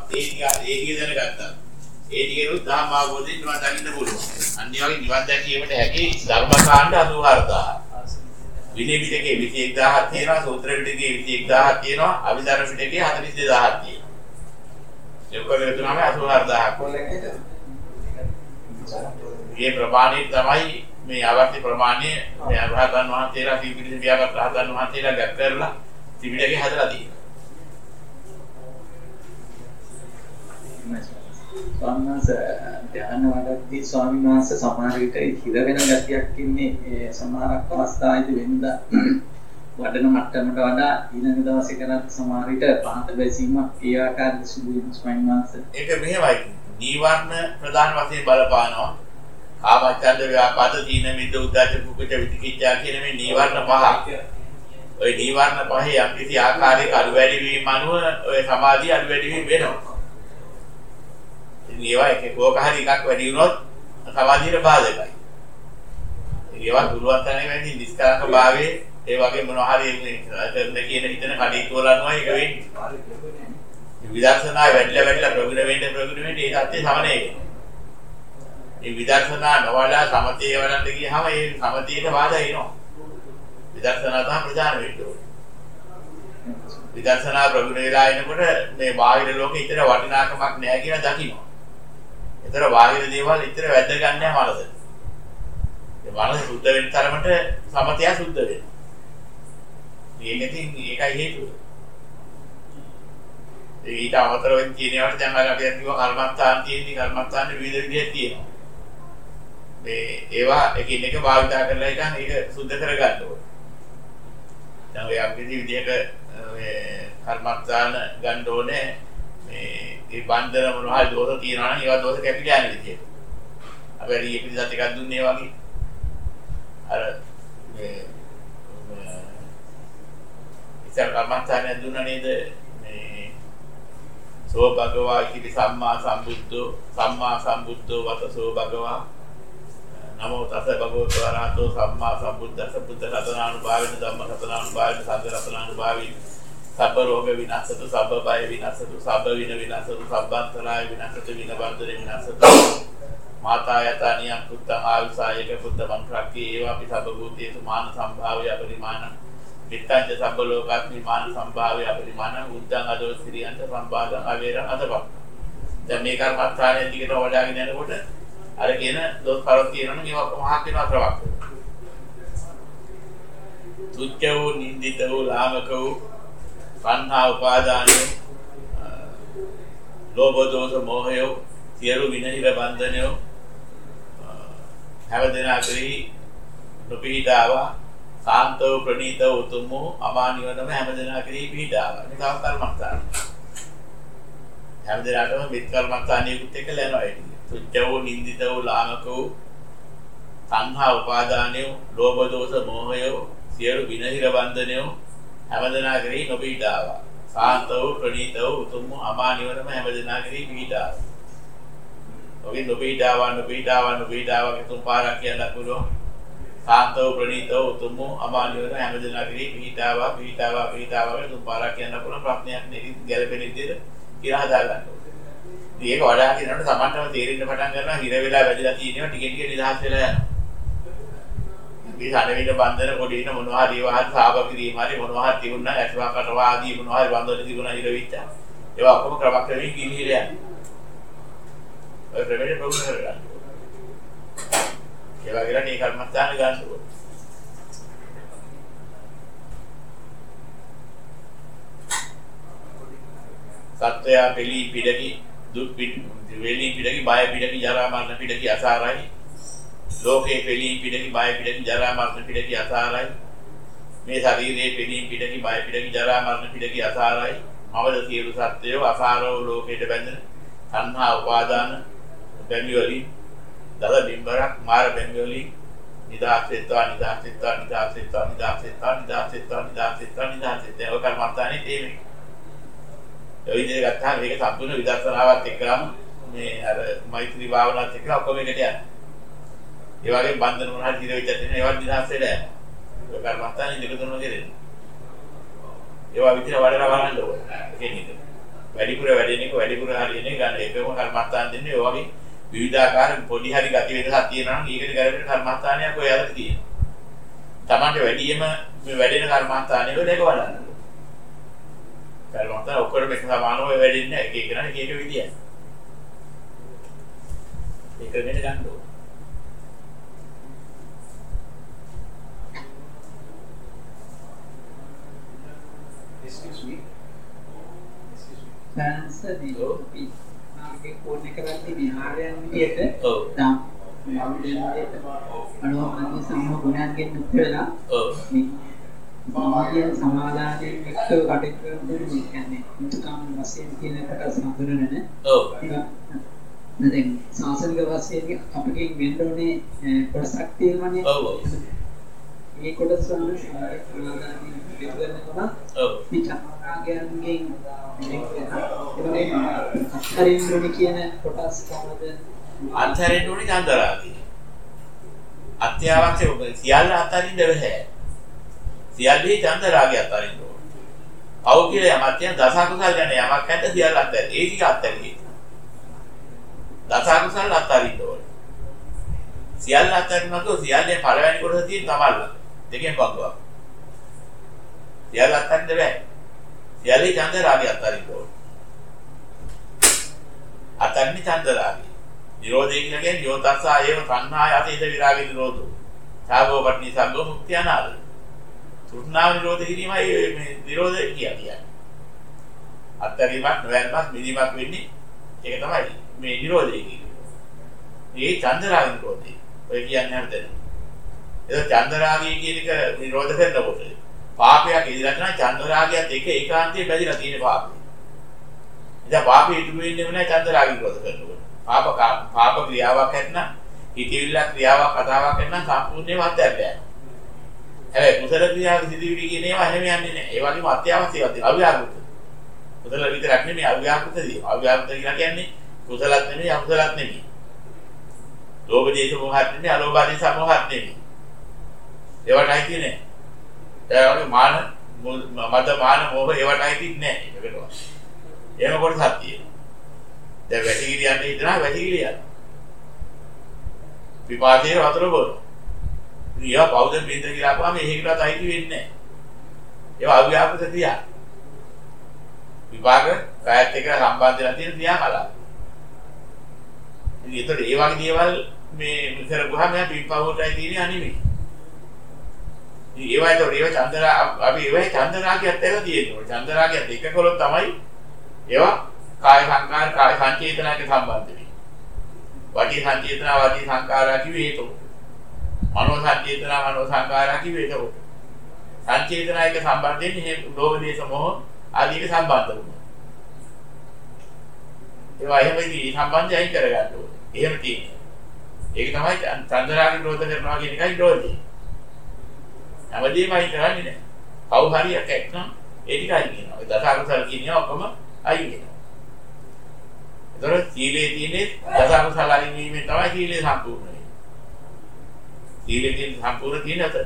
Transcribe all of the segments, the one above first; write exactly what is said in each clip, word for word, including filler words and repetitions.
ඒ ටික ඒ ටික දැනගත්තා. ඒ ටිකේරුත් දහම් අවබෝධයෙන් නිවන් දකින්න පුළුවන්. අන්න ඒ වගේ නිවන් දැකීමට හැකි ධර්මකාණ්ඩ අසූහාරදාහක්. විනය පිටකේ විසි එක්දාහක් තියෙනවා, සූත්‍ර පිටකේ විසි එක්දාහක් තියෙනවා, අභිධර්ම පිටකේ හතළිස් දෙදාහක් තියෙනවා. ඒ ඔක්කොම තුනම අසූහාරදාහක්. මේ ප්‍රමාණය තමයි මේ අවශ්‍ය ප්‍රමාණය මේ රහතන් වහන්සේලා ත්‍රිපිටක පියාගත් රහතන් වහන්සේලා ගැක් කරලා ත්‍රිපිටකේ හදලා තියෙනවා. ස්වාමීන් වහන්සේ ධ්‍යාන වඩද්දී ස්වාමීන් වහන්සේ සමහර විට හිර වෙන ගතියක් ඉන්නේ සමහරක් අවස්ථාවේදී වෙනදා වඩන මට්ටමට වඩා ඊළඟ දවසේ කරත් සමහර විට පහත බැසීමක් ඒ ආකාරයට සිදු වෙන ස්වාමීන් වහන්සේ. ඒක මෙහෙමයි. නීවරණ ප්‍රධාන වශයෙන් බලපානවා. කාමච්ඡන්ද ව්‍යාපාද දීන මිද්ද උද්ධච්ච කුච්ච විචිකිච්ඡා කියන මේ නීවරණ පහ. ওই නීවරණ පහේ යම් කිසි ආකාරයක අඩු වැඩි වීම අනුව ඔය සමාධිය අඩු වැඩි වීම වෙනවා. ඒවා එක කෝක හරි එකක් වැඩි වුණොත් සමාධියට බාධකයි. ඒවා දුරවත් යන වෙන්නේ නිස්කලංක භාවයේ ඒ වගේ මොනවා හරි මේ කියන හිතන කඩේක වලනවා ඒක වෙන්නේ. විදර්ශනා වැඩිලා වැඩිලා ප්‍රගුණ වෙන්න ප්‍රගුණ වෙන්න ඒ தත්ත්වය සමනය වෙනවා. මේ විදර්ශනා නොවලා සමතේ වලට ගියහම ඒ සමතේට බාධා එනවා. විදර්ශනා තමයි ප්‍රධාන වෙන්නේ. විදර්ශනා ප්‍රගුණ වෙලා එනකොට මේ බාහිර ලෝකෙ ඉතර වටිනාකමක් නැහැ කියලා දකිනවා. ඒතර බාහිර දේවල් ඉතර වැද්ද ගන්න නැහැ මනස. ඒ මනස සුද්ධ වෙන තරමට සමතය සුද්ධ වෙනවා. මේකෙන් ඒකයි හේතුව. ඊට අමතරව කියනවාට දැන් අර අපි කියනවා කර්මස්ථාන තියෙන්නේ කර්මස්ථාන විවිධ විදිහට තියෙනවා. මේ ඒවා එකින් එක භාවිතා කරලා ඉතින් ඒක සුද්ධ කරගන්න ඕනේ. දැන් ඔය අපි විදිහට මේ කර්මස්ථාන ගන්න ඕනේ මේ ඒ බන්ධන මොනවා හරි දෝෂ තියෙනවා නම් ඒවා දෝෂ කැපිලා යන විදිහට. අපි හරි එක පිටත් එකක් දුන්නේ වගේ. අර මේ ඉතින් කර්මස්ථානය දුන්නා නේද? සෝ භගවා ඉති සම්මා සම්බුද්ධෝ සම්මා සම්බුද්ධෝ වතසෝ භගවා නමෝ තස්ස භගවතු වරහතෝ සම්මා සම්බුද්දස්ස බුද්ධ රතනානුභාවෙන ධම්ම රතනානුභාවෙන සංඝ රතනානුභාවෙන සබ්බ රෝග විනාශතු සබ්බ බය විනාශතු සබ්බ වින විනාශතු සබ්බන්තරාය විනාශතු වින බන්ධන විනාශතු මාතා යතනියං පුත්තං ආයුසායක පුත්ත මන්ත්‍රක්ඛේ ඒවාපි සබ්බ භූතේසු මාන සම්භාවය අපරිමාණ විත්තං සබ්බ ලෝකාස්මි මාන සම්භාවය අපරිමාණ උද්දං අදෝ සිරියන්ත සම්බාධං අවේරං අදපක්. දැන් මේ කර්මස්ථානයේ දිගට වඩාගෙන යනකොට අර කියන දොස් කරොත් කියනවනේ මේවා මහත් වෙනවා ප්‍රවක්. තුච්චෝ නින්දිතෝ ලාමකෝ සංහා උපාදානෝ ලෝභ දෝෂ මොහය සියලු විනහිර බන්ධනයෝ හැවදෙනා කෙරෙහි නොපීඩාවා සාන්තව ප්‍රණීතව උතුම් වූ අමා නිවනම හැමදෙනා කෙරෙහි පිහිටාවා. මේ තව කර්මස්ථාන. හැමදෙනාටම මිත් කර්මස්ථානියකුත් එක්ක ලැබෙනවා ඒක. තුච්චෝ නින්දිතෝ ලාමකෝ සංහා උපාදානයෝ ලෝභ දෝෂ මොහය සියලු විනහිර බන්ධනයෝ හැමදෙනා කෙරෙහි නොපීඩාවා. සාන්තව ප්‍රණීතව උතුම් වූ අමා නිවනම හැමදෙනා කෙරෙහි පිහිටාවා. ඔගේ නොපීඩාවා නොපීඩාවා නොපීඩාවා තුන් පාරක් කියන්න පුළුවන්. සාන්තව ප්‍රණීතව උතුම් වූ අමා නිවන හැමදෙනා කෙරෙහි පිහිටාවා පිහිටාවා පිහිටාවා තුන් පාරක් කියන්න පුළුවන්. ප්‍රඥාවක් නෙකි ගැළපෙන විදිහට කියලා හදා ගන්න ඕනේ. ඉතින් ඒක වඩා කියනකොට සමහරවම තේරෙන්න පටන් ගන්නවා හිර වෙලා වැඩිලා තියෙනවා ටික ටික නිදහස් වෙලා යනවා. මේ සානවින බන්ධන කොටින මොනවා හරි ඒවා හරි සාප කිරීම හරි මොනවා හරි තිබුණා ඇස්වා කටවා ආදී මොනවා හරි බන්ධන තිබුණා හිර වෙච්චා. ඒවා ඔක්කොම ක්‍රමක්‍රමයෙන් කිලිහිර යනවා. ඔය ක්‍රමෙට ප්‍රගුණ කරගන්න. ඒ වගේලා මේ කර්මස්ථාන ගන්න ඕනේ. සත්‍යය පිළි පිටකි දුක් පිට වෙලි පිටකි බය පිටකි ජරා මරණ පිටකි අසාරයි. ලෝකේ පිළි පිටකි බය පිටකි ජරා මරණ පිටකි අසාරයි. මේ ශරීරයේ පිළි පිටකි බය පිටකි ජරා මරණ පිටකි අසාරයි. මවද සියලු සත්‍යය අසාරව ලෝකයට බැඳෙන සංහා උපාදාන බැඳිවලි දල බිම්බරක් මාර බැඳිවලි නිදාසෙත්වා නිදාසෙත්වා නිදාසෙත්වා නිදාසෙත්වා නිදාසෙත්වා නිදාසෙත්වා නිදාසෙත්වා ඔය කර්මස්ථානේ තේමේ. ඒ විදිහට ගත්තාම මේක සම්පූර්ණ විදර්ශනාවත් එක්කම මේ අර මෛත්‍රී භාවනාවත් එක්ක ඔක්කොම එකට යනවා. ඒ වගේ බන්ධන මොනවා හරි දිර වෙච්ච තියෙන ඒවා නිදාස් වෙලා යනවා. ඔය කර්මස්ථානේ දෙක තුනම කෙරෙන්නේ. ඒවා විදිහට වඩලා බලන්න ඕනේ. කියන්නේ. වැඩිපුර වැඩෙන එක වැඩිපුර හරියන එක ගන්න එකම කර්මස්ථාන දෙන්නේ ඔය වගේ විවිධාකාර පොඩි හරි ගති වෙනසක් තියෙනවා නම් ඒකට ගැලපෙන කර්මස්ථානයක් ඔය අතර තියෙනවා. Tamante වැඩිම මේ වැඩෙන කර්මස්ථානය වල එක වඩන්න. කර්මස්ථාන ඔක්කොම එක සමානව වැඩෙන්නේ නැහැ. එක එක කෙනා එක එක විදියයි. ඒක වෙන ගන්න ඕන. Excuse me. Excuse me. Sansa di මාගේ ෆෝන් එක කරන්නේ විහාරයන් විදියට. ඔව්. තාම මෞලිකයට අනුමත සම්ම ගුණයන්ගෙන් මුක්ත වෙලා. ඔව්. සමාජයෙන් සමාදානයෙන් එක්ක කටයුතු කරන මේ කියන්නේ මුතුකම් වශයෙන් කියන කොට සම්බන්ධ ඔව්. දැන් සාසනික වශයෙන් අපිට වෙන්න ඕනේ කොටසක් තියෙනවානේ. ඔව් ඔව්. මේ කොටස සමාදානයෙන් විතරනකම ඔව්. මේ චක්‍රාගයන්ගෙන් අත්හරින්න කියන කොටස් කොහොමද? අත්හරින්න ඕනේ චන්දරාගය. අත්‍යවශ්‍ය ඔබ සියල්ල අත්හරින්න බැහැ. සියල්ලේ චන්දරාගය අත්හරින්න ඕනේ. පව් කියලා යමක් තියෙන දස අකුසල් යන යමක් නැද්ද සියල්ල අත්හරින්න. ඒ ටික අත්හරින්න. දස අකුසල් අත්හරින්න ඕනේ. සියල්ල අත්හරින්නකොට සියල්ලේ පළවෙනි කොටස තියෙන තමල්ල. දෙකෙන් පංගුවක්. සියල්ල අත්හරින්න බැහැ. සියල්ලේ චන්දරාගය අත්හරින්න ඕනේ. අත්හරින්න චන්දරාගය. නිරෝධය කියලා කියන්නේ යෝතස්සා ඒව තණ්හාය අතීත විරාගය නිරෝධෝ. සාගෝපට්ටි සංගෝ මුක්තිය අනාද. තෘෂ්ණාව නිරෝධ කිරීමයි මේ නිරෝධය කියන්නේ. අත්හැරීමක් නොවැළමක් මිදීමක් වෙන්නේ ඒක තමයි මේ නිරෝධය කියන්නේ. මේ චන්දරාග නිරෝධය. ඔය කියන්නේ හැමදේම. ඒක චන්දරාගය කියන එක නිරෝධ කරනකොට පාපයක් ඉදිරියට යන චන්දරාගයත් එක ඒකාන්තයෙන් බැඳිලා තියෙන පාපය. ඉතින් පාපය ඉතුරු වෙන්නේ නැහැ චන්දරාගය නිරෝධ කරනකොට. පාප පාප ක්‍රියාවක් නැත්නම් හිතවිල්ල ක්‍රියාවක් කතාවක් නැත්නම් සම්පූර්ණයෙන්ම අත්හැරලා යනවා. හැබැයි කුසල ක්‍රියාවක සිදුවිලි කියන ඒවා එහෙම යන්නේ නැහැ. ඒ වගේම අත්‍යවශ්‍යවත් තියෙනවා. අව්‍යාකෘත. කුසල විතරක් නෙමෙයි අව්‍යාකෘතදී. අව්‍යාකෘත කියලා කියන්නේ කුසලත් නෙමෙයි අකුසලත් නෙමෙයි. ලෝභ දේශ මොහත් නෙමෙයි අලෝභ දේශ මොහත් නෙමෙයි. ඒවටයි කියන්නේ. ඒ වගේ මාන මද මාන මොහ ඒවටයි තින්නේ නැහැ. ඒකට. එහෙම කොටසක් තියෙනවා. දැන් වැටිකිලි යන්නේ ඉතන වැටිකිලි යනවා. විපාකේ වතුර බොන. ඊයා පෞද්ගල බින්ද කියලා අපුවාම එහෙකටවත් අයිති වෙන්නේ නැහැ. ඒවා අව්‍යාකෘත ක්‍රියා. විපාක කායත් එක්ක සම්බන්ධ වෙලා තියෙන ක්‍රියාකලාප. ඉතින් ඒතර ඒ වගේ දේවල් මේ විතර ගහම යා විපාකෝටයි තියෙන්නේ අනිමේ. ඉතින් ඒවා ඒතර ඒවා චන්දරා අපි ඒවා චන්දරාගයත් එක්ක තියෙනවා. චන්දරාගයත් එක්ක කළොත් තමයි ඒවා කාය සංකාර කාය සංචේතනයක සම්බන්ධ වෙන්නේ. වාචී සංචේතන වාචී සංකාරා කිව්වේ ඒක. මනෝ සංචේතන මනෝ සංකාරා කිව්වේ ඒක. සංචේතනයක සම්බන්ධ වෙන්නේ මේ ලෝභ දේශ මොහ ආදීක සම්බන්ධ වුණා. ඒවා එහෙමයි සම්බන්ධය අයින් කරගන්න ඕනේ. එහෙම තියෙන්නේ. ඒක තමයි චන්දරාග නිරෝධ කරනවා කියන එකයි නිරෝධය. හැමදේම අයින් කරන්නේ නැහැ. කවු හරියක් එක්කම ඒ ටික අයින් වෙනවා. ඒ දස අකුසල කියන්නේ ඔක්කොම අයින් වෙනවා. ඒතර සීලේ තියෙන්නේ දස අකුසල අයින් වීමෙන් තමයි සීලය සම්පූර්ණ වෙන්නේ. සීලේ තියෙන සම්පූර්ණ තියෙන අතර.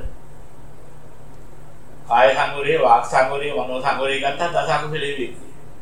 කාය සංවරය, වාක් සංවරය, මනෝ සංවරය ගත්තා දස අකුසලෙ වෙන්නේ.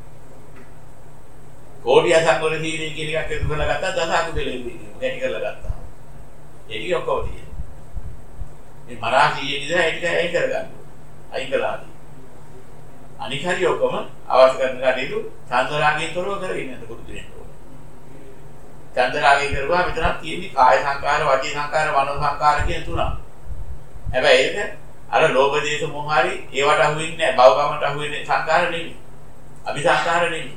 කෝටිය සංවර සීලය කියන එකක් එකතු කරලා ගත්තා දස අකුසලෙ වෙන්නේ. නැටි කරලා ගත්තා. ඒක ඔක්කොම තියෙනවා. මේ මරා සීයේ ඉඳලා ඒක අයින් කරගන්න. අයින් කළාදී. අනික හරි ඔක්කොම අවශ්‍ය කරන කටයුතු චන්දරාගයෙන් තොරව කරගෙන යන්න පුරුදු වෙන්න ඕනේ. චන්දරාගයෙන් කරුවා මෙතනක් තියෙන්නේ කාය සංකාර, වාචී සංකාර, මනෝ සංකාර කියන තුනක්. හැබැයි ඒක අර ලෝභ දේශ මොහ හරි ඒවට අහු වෙන්නේ නැහැ. භවගමට අහු වෙන්නේ සංකාර නෙමෙයි. අபிසංකාර නෙමෙයි.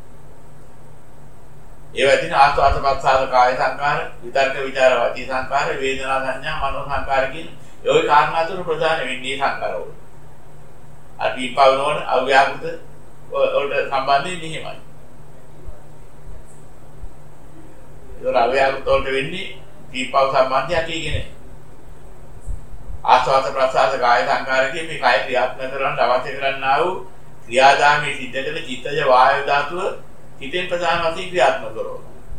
ඒවා තියෙන ආස්වාද ප්‍රසආද කාය සංකාර, විතර්ක විචාර වාචී සංකාර, වේදනා සංඥා, මනෝ සංකාර කියන ඒ කාරණා තුන ප්‍රධාන වෙන්නේ සංකාරවල. අපි පවනෝන අව්‍යාකෘත වලට සම්බන්ධයෙන් මෙහෙමයි. ඒක අව්‍යාකෘත වලට වෙන්නේ දීපව සම්බන්ධයක් කියන්නේ. ආස්වාද ප්‍රසආද කාය සංකාරකයේ මේ කාය ක්‍රියාත්මක කරන අවශ්‍ය කරන්නා වූ ක්‍රියාදාමයේ සිද්ධ කරන චිත්තජ වායු ධාතුව හිතෙන් ප්‍රධාන වශයෙන් ක්‍රියාත්මක කරනවා.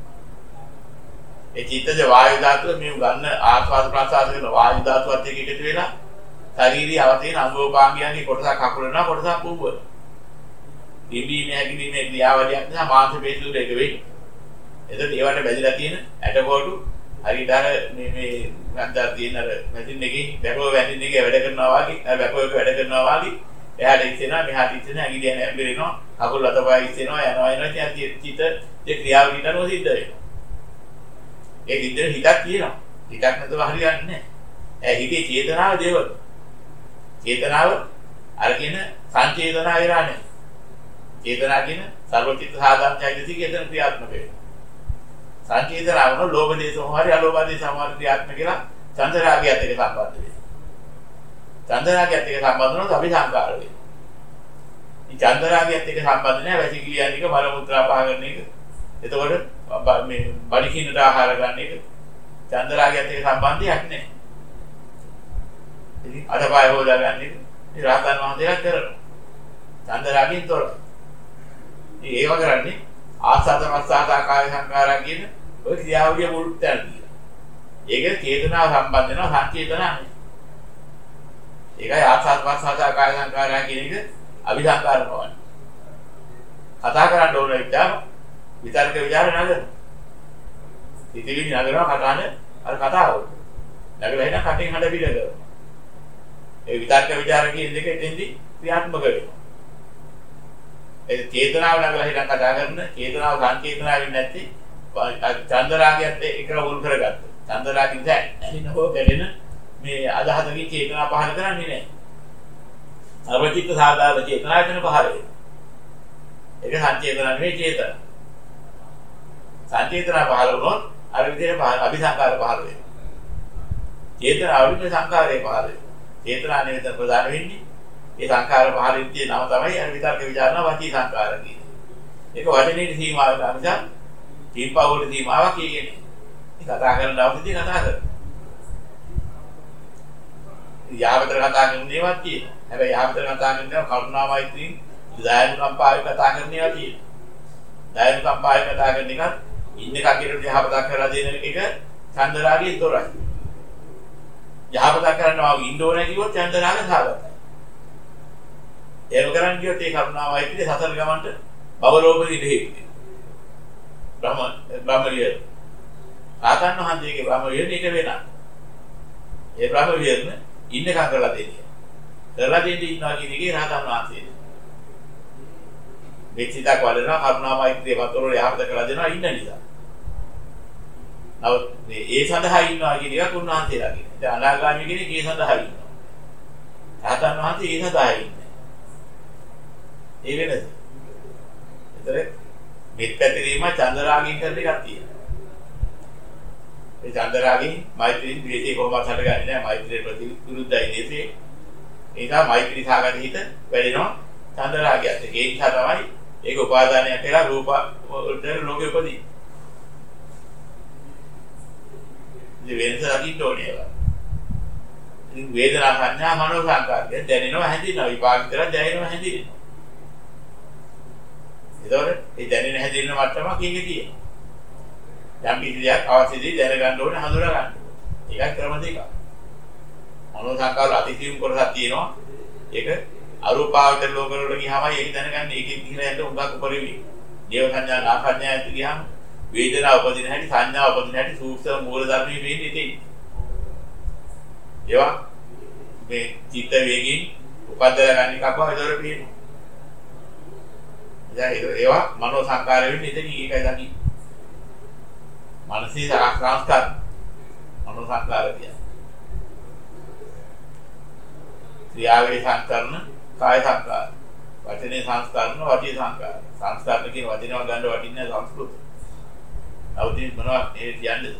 ඒ චිත්තජ වායු ධාතුව මේ ගන්න ආස්වාද ප්‍රසආද කරන වායු ධාතුවත් එක්ක එකතු වෙලා ශාරීරික අවතේන අංගෝපාංගයන්ගේ කොටසක් අකුලනවා කොටසක් පුඹන. පිම්බීමේ හැකිලිමේ ක්‍රියාවලියක් නිසා මාංශ පේශි වල එක වෙන්නේ. එතකොට ඒවට බැඳලා තියෙන ඇටකොටු හරියට අර මේ මේ ගන්දා තියෙන අර මැෂින් එකේ බැකෝ වැදින් එකේ වැඩ කරනවා වගේ අර බැකෝ එක වැඩ කරනවා වගේ එහාට ඉස්සෙනවා මෙහාට ඉස්සෙනවා ඇඟිලි යන ඇඹරෙනවා කකුල් අතපය ඉස්සෙනවා යනවා එනවා ඉතින් චිත ඒ ක්‍රියාවලියට අනුව සිද්ධ වෙනවා. ඒ විදිහට හිතක් කියනවා. හිතක් නැතුව හරියන්නේ නැහැ. ඒ හිතේ චේතනාව දේවල්. චේතනාව අරගෙන සංචේතනාව වෙලා නැහැ. චේතනා කියන සර්වචිත්ත සාධාරණ චෛතසික එතන ක්‍රියාත්මක වෙනවා. සංචේතනාව නෝ ලෝභ දේශ මොහරි අලෝභ දේශ සමාන ක්‍රියාත්මක කියලා චන්දරාගයත් එක්ක සම්බන්ධ වෙනවා. චන්දරාගයත් එක්ක සම්බන්ධ වුණොත් අපි සංකාර වෙනවා. මේ චන්දරාගයත් එක්ක සම්බන්ධ නැහැ වැසිකිලියන් එක මල මුත්‍රා පහ කරන එක. එතකොට මේ බඩිකින්නට ආහාර ගන්න එක චන්දරාගයත් එක්ක සම්බන්ධයක් නැහැ. ඉතින් අතපය හොදා ගන්න එක මේ රහතන් වහන්සේලා කරනවා. චන්දරාගයෙන් තොරව. ඉතින් ඒව කරන්නේ ආසාද මස්සාද කාය සංකාරා කියන ඔය ක්‍රියාවලිය මුල් තැන දිලා. ඒක චේතනාව සම්බන්ධ වෙනවා සංචේතනා නෙවෙයි. ඒකයි ආසාද මස්සාද කාය සංකාරා කියන එක අභිසංකාර නොවන්නේ. කතා කරන්න ඕන විතර විතර්ක විචාර නගන. ඉතිවිලි නගනවා කතානේ අර කතාව. නගලා එන කටින් හඬ පිළ කරනවා. ඒ විතර්ක විචාර කියන දෙක එතෙන්දී ක්‍රියාත්මක වෙනවා. ඒ චේතනාව නගලා හිටන් කතා කරන චේතනාව සංචේතනාවෙන් නැති චන්දරාගයත් එක වුල් කරගත්තා. චන්දරාගින් දැන් ඇහිනකෝ ගැලෙන මේ අදහසකින් චේතනා පහල කරන්නේ නැහැ. අරචිත්ත සාධාරණ චේතනාවෙන් පහල වෙනවා. ඒක සංචේතන නෙවෙයි චේතන. සංචේතන පහල වුණොත් අර විදිහට අபிසංකාර පහල වෙනවා. චේතනාවලින් මේ සංකාරය පහල වෙනවා. චේතනා නෙවෙයි ප්‍රධාන වෙන්නේ. ඒ සංකාර පහලින් තියෙන නම තමයි අර විතර්ක විචාරණ වචී සංකාර කියන්නේ. ඒක වචනේ සීමාවක් නිසා කීපවල සීමාවක් කියන්නේ. ඉතින් කතා කරන දවසේදී කතා කරනවා. යාවතර කතා කරන දේවල් තියෙනවා. හැබැයි යාවතර කතා කරනවා කරුණා මෛත්‍රී දයානුකම්පාවෙන් කතා කරන ඒවා තියෙනවා. දයානුකම්පාවෙන් කතා කරන එක ඉන්න කකියට යහපතක් කරලා දෙන එක චන්දරාගයෙන් තොරයි. යහපතක් කරනවා ඉන්න ඕනේ කිව්වොත් චන්දරාග සාගතයි. ඒක කරන් කියොත් ඒ කරුණා මෛත්‍රී සතර ගමන්ට බවලෝපදී දෙහියි. බ්‍රහ්ම බ්‍රහ්මලිය ආතන්න හන්දේගේ බ්‍රහ්මලිය එක වෙනා. ඒ බ්‍රහ්මලියන ඉන්නකම් කරලා දෙන්නේ. කරලා දෙන්නේ ඉන්නවා කියන එකේ රහතන් වහන්සේ. මෙච්චිතක් වලනවා කරුණා මෛත්‍රිය වතර යහපත කරලා දෙනවා ඉන්න නිසා. නමුත් මේ ඒ සඳහා ඉන්නවා කියන එක කුණාන්තේලා කියන්නේ. දැන් අනාගාමී කෙනෙක් ඒ සඳහා ඉන්නවා. රහතන් වහන්සේ ඒ සඳහා ඉන්නේ. ඒ වෙනද? ඒතර මෙත් පැතිරීම චන්දරාගයෙන් කරන එකක් තියෙනවා. ඒ චන්දරාගයෙන් මෛත්‍රී ද්වේෂේ කොහොමද හටගන්නේ නැහැ මෛත්‍රිය ප්‍රතිවිරුද්ධයි නේසේ. ඒක මෛත්‍රී සාගත හිත වැඩෙනවා චන්දරාගයත්. ඒ නිසා තමයි ඒක උපාදානයක් කියලා රූප වලට ලෝකෙ උපදී. ඉතින් වෙනස දකින්න ඕනේ ඒවා. ඉතින් වේදනා සංඥා මනෝ සංකාරය දැනෙනවා හැදෙනවා විපාක විතර දැනෙනවා හැදෙනවා. ඒතකොට ඒ දැනෙන හැදෙන මට්ටම කීකේ තියෙනවා. යම් කිසි දෙයක් අවශ්‍යදී දැනගන්න ඕනේ හඳුනා ගන්න. ඒකයි ක්‍රම දෙකක්. මනෝ සංකාර අතිසියුම් කොටසක් තියෙනවා. ඒක අරූපාවචර ලෝක වලට ගියාම ඒක දැනගන්න ඒකෙන් කියලා යන්න උඟක් උපරිමයි. දේව සංඥා නාසඤ්ඤායත් ගියාම වේදනා උපදින හැටි සංඥා උපදින හැටි සූක්ෂම මූල ධර්මයේ වෙන්නේ ඉතින්. ඒවා මේ චිත්ත වේගින් උපදලා ගන්න එකක් බව ඒතර පේනවා. දැන් ඒවා මනෝ සංකාර වෙන්නේ ඉතින් ඒකයි දකි. මානසික සංස්කාර මනෝ සංකාර කියන්නේ. ක්‍රියාවේ සංස්කරණ කාය සංස්කාර. වචනේ සංස්කරණ වාචික සංස්කාර. සංස්කරණ කියන වචනව ගන්න වටින්නේ සංස්කෘත. අවදි මොනවා ඒ කියන්නේ?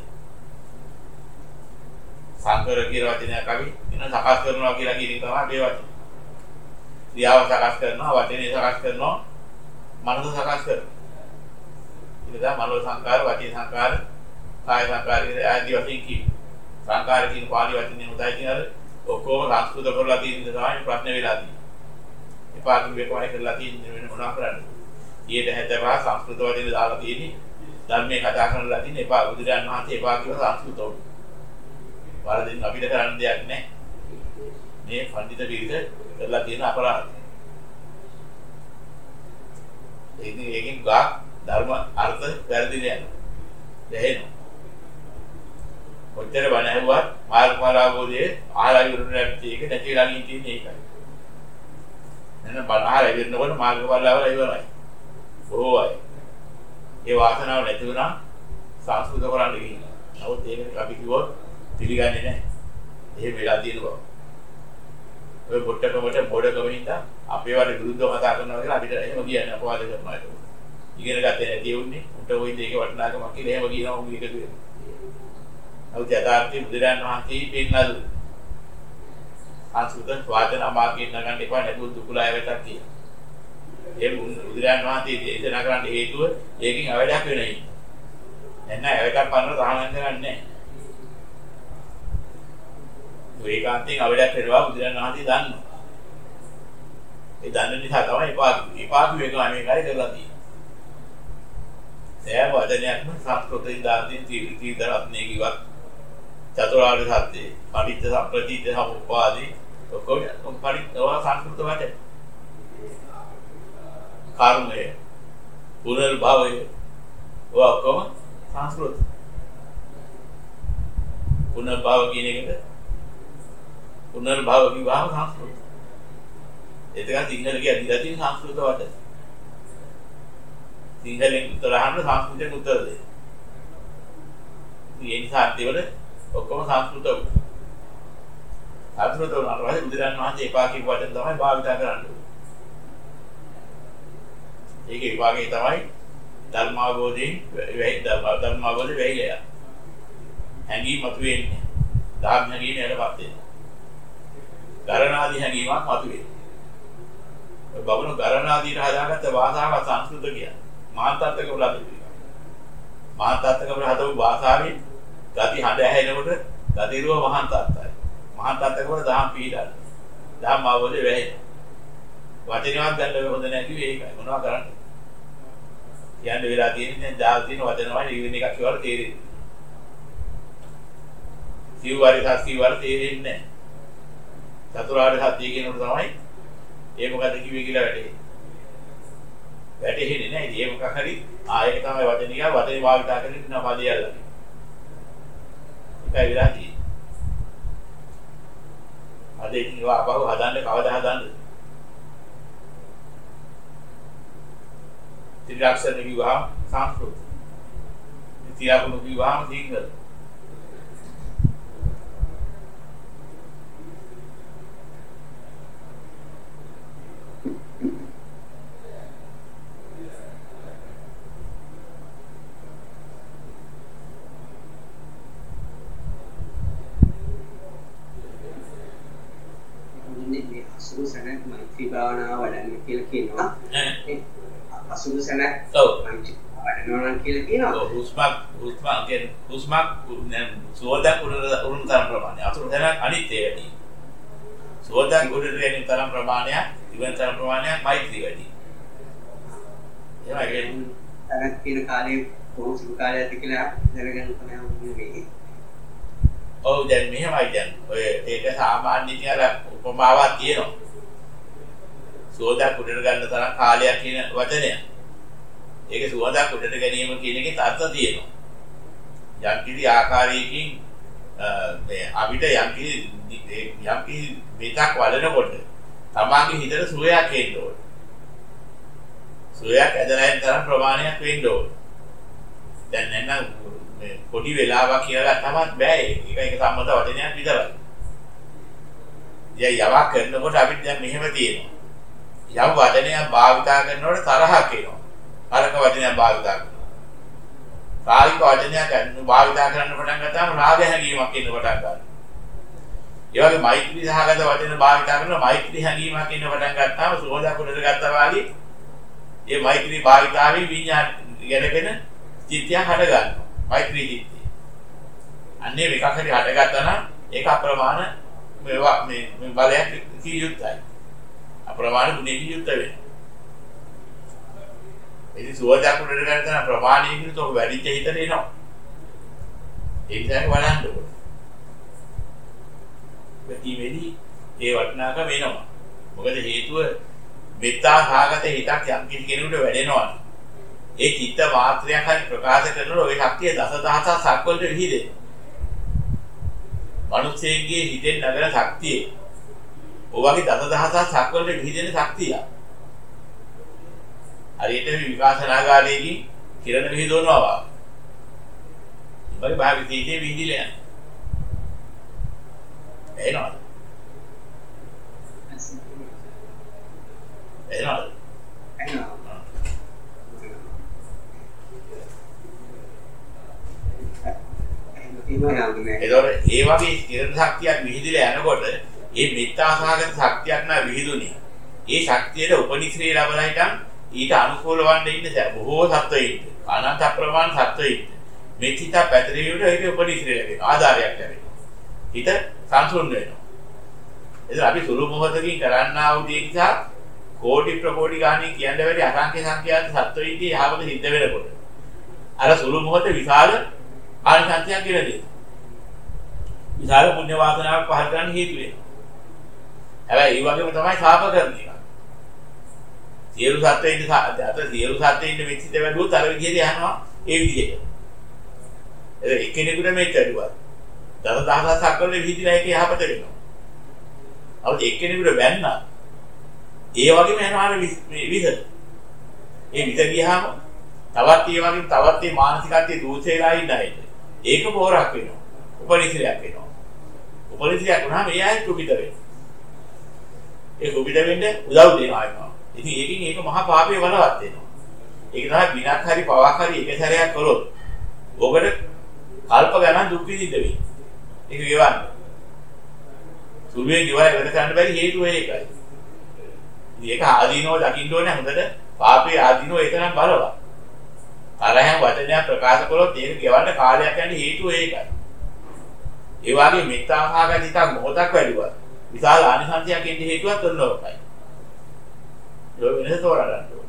සංකර කියන වචනයක් අපි වෙන සකස් කරනවා කියලා කියන එක තමයි මේ වචනේ. ක්‍රියාව සකස් කරනවා, වචනේ සකස් කරනවා, මනස සකස් කරනවා. ඒක තමයි මනෝ සංකාර, වාචික සංකාර, කාය සංකාර ආදී වශයෙන් කියන්නේ. සංකාර කියන පාලි වචනේ උදයි කියන ඔක්කොම සංස්කෘත කරලා තියෙන ඉඳ තමයි ප්‍රශ්න වෙලා තියෙන්නේ. ඒ පාඩු වේකවයි කරලා තියෙන්නේ වෙන මොනවා කරන්නේ. ඊට හැදපා සංස්කෘත වචනේ දාලා තියෙන්නේ. ධර්මයේ කතා කරලා තියෙන එපා බුදුරජාණන් වහන්සේ එපා කියලා සංස්කෘතව. වරදින් අපිට කරන්න දෙයක් නැහැ. මේ පඬිත පිරිස කරලා තියෙන අපරාධය. ඉතින් ඒකෙන් ගාක් ධර්ම අර්ථ වැරදිලා යනවා. දැහෙනවා. ඔච්චර බණ ඇහුවත් මාර්ගඵල අවබෝධයේ ආහාර විරුණට ඒක නැතිලා ගින් තියෙන්නේ ඒකයි. එහෙනම් බණ ආහාර විරුණකොට මාර්ගඵල අවබෝධය ඉවරයි. බොහෝ අය. ඒ වාසනාව නැති වුණා සංස්කෘත කරන්න ගිහින්. නමුත් ඒක අපි කිව්වොත් පිළිගන්නේ නැහැ. එහෙම වෙලා තියෙනවා. ඔය පොට්ටකමට බොඩකම හින්දා අපේ වල විරුද්ධව කතා කරනවා කියලා අපිට එහෙම කියන්නේ අපවාද කරනවා ඒක. ඉගෙන ගත්තේ නැති උන්නේ උන්ට ওই දෙකේ වටිනාකමක් කියලා එහෙම කියනවා උන් එකතු වෙනවා. නමුත් යථාර්ථයේ බුදුරන් වහන්සේ පෙන්නලු. ආසුත වාචන මාර්ගයෙන් නගන්න එපා නැතුව දුකලා යවටක් කියලා. ඒ බුදුරන් වහන්සේ දේශනා කරන්න හේතුව ඒකෙන් අවඩක් වෙන්නේ. එන්න අවඩක් පන්නන සාහනක් කරන්නේ නැහැ. ඒකාන්තයෙන් අවඩක් කරනවා බුදුරන් වහන්සේ දන්නවා. ඒ දන්න නිසා තමයි එපා එපා කියේක අනේ කාර්ය කරලා තියෙන්නේ. සෑම වචනයක්ම සංස්කෘතයෙන් දාන්නේ තීර්ථරත්නයේ කිව්වත් චතුරාර්ය සත්‍ය පටිච්ච සම්ප්‍රතිත සමුප්පාදේ ඔක්කොම පරිත්‍යාව සංස්කෘත වචන. කර්මය පුනර්භවය ඔක්කොම සංස්කෘත. පුනර්භව කියන එකට පුනර්භව කිව්වම සංස්කෘත. ඒක සිංහල කියන්නේ ඉතින් සංස්කෘත වචන. සිංහලෙන් උත්තර අහන්න සංස්කෘතෙන් උත්තර දෙන්න. මේ නිසා දෙවල ඔක්කොම සංස්කෘත වුණා. සංස්කෘත වුණාට පස්සේ බුදුරන් වහන්සේ එපා කියපු වචන තමයි භාවිත කරන්නේ. ඒකේ විභාගය තමයි ධර්මාවබෝධයෙන් වෙයි ධර්මාවබෝධය වෙයිලා. හැඟීම් මතුවෙන්නේ. ධර්ම හැඟීම් යටපත් වෙනවා. ගරණාදී හැඟීමක් මතුවේ. ඔය බබුණු ගරණාදීට හදාගත්ත භාෂාව සංස්කෘත කියන්නේ. මාන්තාර්ථක වල තිබෙනවා. මාන්තාර්ථක වල හදපු භාෂාවේ ගති හඬ ඇහෙනකොට ගතිරුව මහාන්තාර්ථයි. මහාන්තාර්ථක වල දහම් පීඩන. දහම් අවබෝධය වෙයි. වචනවත් ගන්න හොඳ නැති ඒකයි. මොනවා කරන්නේ? කියන්නේ වෙලා තියෙන්නේ දැන් දාල් තියෙන වචන වල ඉවෙන එකක් කියලා තේරෙන්නේ. සිව්වාරි සත්‍යවාරි තේරෙන්නේ නැහැ. චතුරාර්ය සත්‍ය කියනකොට තමයි ඒ මොකද කිව්වේ කියලා වැටහෙන්නේ. වැටහෙන්නේ නැහැ. ඒ මොකක් හරි ආයෙක තමයි වචනික වචනේ භාවිත කරගෙන ඉන්න පදේ අල්ලන්නේ. ඒකයි වෙලා තියෙන්නේ. අද ඉතින් ඒවා අපහු හදන්න කවදා හදන්නද? ත්‍රිලක්ෂණ කිව්වහම සංස්කෘත. තියාකුණු කිව්වහම සිංහල. අසුරු සැනක් මෛත්‍රී භාවනාව වඩන්න කියලා කියනවා. ඒ අසුරු සැනක් ඔව් මෛත්‍රී වඩනවා නම් කියලා කියනවා. ඔව් හුස්මක් හුස්මක් කියන්නේ හුස්මක් සුවදක් උඩට උරුම තරම් ප්‍රමාණය. අසුරු සැනක් අනිත් ඒවාදී. සුවදක් උඩට යන තරම් ප්‍රමාණයක්, ඉවන් තරම් ප්‍රමාණයක් මෛත්‍රී වැඩි. ඒවා කියන්නේ තරක් කියන කාලේ කොහොමද සුළු කාලයක්ද කියලා දැනගන්න තමයි මේ. ඔව් දැන් මෙහෙමයි දැන් ඔය ඒක සාමාන්‍ය කියලා උපමාවක් තියෙනවා. සුවඳක් උඩට ගන්න තරම් කාලයක් කියන වචනය. ඒකේ සුවඳක් උඩට ගැනීම කියන එකේ අර්ථ තියෙනවා. යම් කිසි ආකාරයකින් මේ අපිට යම් කිසි යම් කිසි මෙතක් වලනකොට තමන්ගේ හිතට සුවයක් එන්න ඕන. සුවයක් ඇදලා යන තරම් ප්‍රමාණයක් වෙන්න ඕන. දැන් නැත්නම් මේ පොඩි වෙලාවක් කියලා තමයි බෑ ඒක. ඒක සම්මත වචනයක් විතරයි. යයි යවක් කරනකොට අපිට දැන් මෙහෙම තියෙනවා. යම් වචනයක් භාවිතා කරනකොට තරහක් එනවා. අරක වචනයක් භාවිතා කරනවා. කායික වචනයක් භාවිතා කරන්න පටන් ගත්තාම රාග හැඟීමක් එන්න පටන් ගන්නවා. ඒ වගේ මෛත්‍රී සහගත වචන භාවිතා කරනවා මෛත්‍රී හැඟීමක් එන්න පටන් ගත්තාම සෝදා කුඩට ගත්තා වගේ ඒ මෛත්‍රී භාවිතාවේ විඤ්ඤාණ ගැලපෙන චිත්තය හට ගන්නවා. මෛත්‍රී චිත්තය. අන්නේ එකක් හරි හටගත්තා නම් ඒක අප්‍රමාණ මේවා මේ මේ බලයක් කියුත්තයි. අප්‍රමාණ ගුණේ කියුත්ත වෙන්නේ. ඉතින් සුවදක් උඩට ගන්න තන ප්‍රමාණය කිව්වොත් ඔක වැඩිච්ච හිතට එනවා. ඒ නිසා බලන්න ඕනේ. වැඩි වෙලී ඒ වටිනාකම එනවා. මොකද හේතුව මෙත්තා සහගත හිතක් යම් කිසි කෙනෙකුට වැඩෙනවා. ඒ චිත්ත මාත්‍රයක් හරි ප්‍රකාශ කරනකොට ওই ශක්තිය දසදහසක් සක්වලට විහිදෙනවා. මනුස්සයෙක්ගේ හිතෙන් නගන ශක්තිය ඔයගේ දසදහසක් සක්වලට විහිදෙන ශක්තිය. හරියට විකාශනාගාරයේදී කිරණ විහිදවනවා වගේ. ඉබේ භාවිතයේ විහිදිලා යනවා. එනවා. එනවා. එනවා. ඒතකොට ඒ වගේ කිරණ ශක්තියක් විහිදලා යනකොට මේ මෙත්තා සහගත ශක්තියක් නා විහිදුනේ. ඒ ශක්තියට උපනිශ්‍රේ ලැබලා හිටන් ඊට අනුකූල වන්න ඉන්න බොහෝ සත්වයින් අනන්ත ප්‍රමාණ සත්වයින් මෙත්තිත පැතිරියට ඒක උපනිශ්‍රේ ලැබෙනවා. ආධාරයක් ලැබෙනවා. හිත සංසුන් වෙනවා. එතන අපි සුළු මොහොතකින් කරන්නා වූ දේ නිසා කෝටි ප්‍රකෝටි ගාණින් කියන්න බැරි අසංඛ්‍ය සංඛ්‍යාත සත්වයින්ගේ යහපත සිද්ධ වෙනකොට අර සුළු මොහොත විශාල ආනිසංසයක් කියලා දෙනවා. විශාල පුණ්‍ය වාසනාවක් පහළ කරන්න හේතු වෙනවා. හැබැයි ඒ වගේම තමයි ශාප කරන එක. සියලු සත්ත්වයින් අත සියලු සත්ත්වයින් මෙච්චිත වැඩුවොත් අර විදිහට යනවා ඒ විදිහට. ඒක එක්කෙනෙකුට මේක ඇදුවා. දස දහසක් වල විහිදිලා ඒක යහපත වෙනවා. අවුත් එක්කෙනෙකුට බැන්නා. ඒ වගේම යනවා අර විස. ඒ විස ගියාම තවත් ඒ වගේම තවත් මේ මානසිකත්වයේ දූෂේලා ඉන්නයි. ඒක පෝරක් වෙනවා. උපනිශ්‍රයක් වෙනවා. උපනිශ්‍රයක් වුණාම ඒ ආයෙත් කුපිත වෙනවා. ඒ කුපිත වෙන්නේ උදව් දෙනවා එනවා. ඉතින් ඒකෙන් ඒක මහා පාපේ වලවත් වෙනවා. ඒක තමයි විනාක් හරි පවක් හරි එක සැරයක් කරොත් ඔකට කල්ප ගණන් දුක් විඳින්න වෙයි. ඒක ගෙවන්න. සුළුවේ ගෙවලා ඉවර කරන්න බැරි හේතුව ඒකයි. ඉතින් ඒක ආදීනව දකින්න ඕනේ හොඳට පාපේ ආදීනව ඒක නම් බලවත්. තරහෙන් වචනයක් ප්‍රකාශ කළොත් ඒක ගෙවන්න කාලයක් යන හේතුව ඒකයි. ඒ වගේ මෙත්තාභාග හිතක් මොහොතක් වැඩිවා. විශාල ආනිසංසයක් එන්න හේතුවක් ඔන්නෝකයි. ඒ වෙනස තෝරා ගන්න ඕනේ.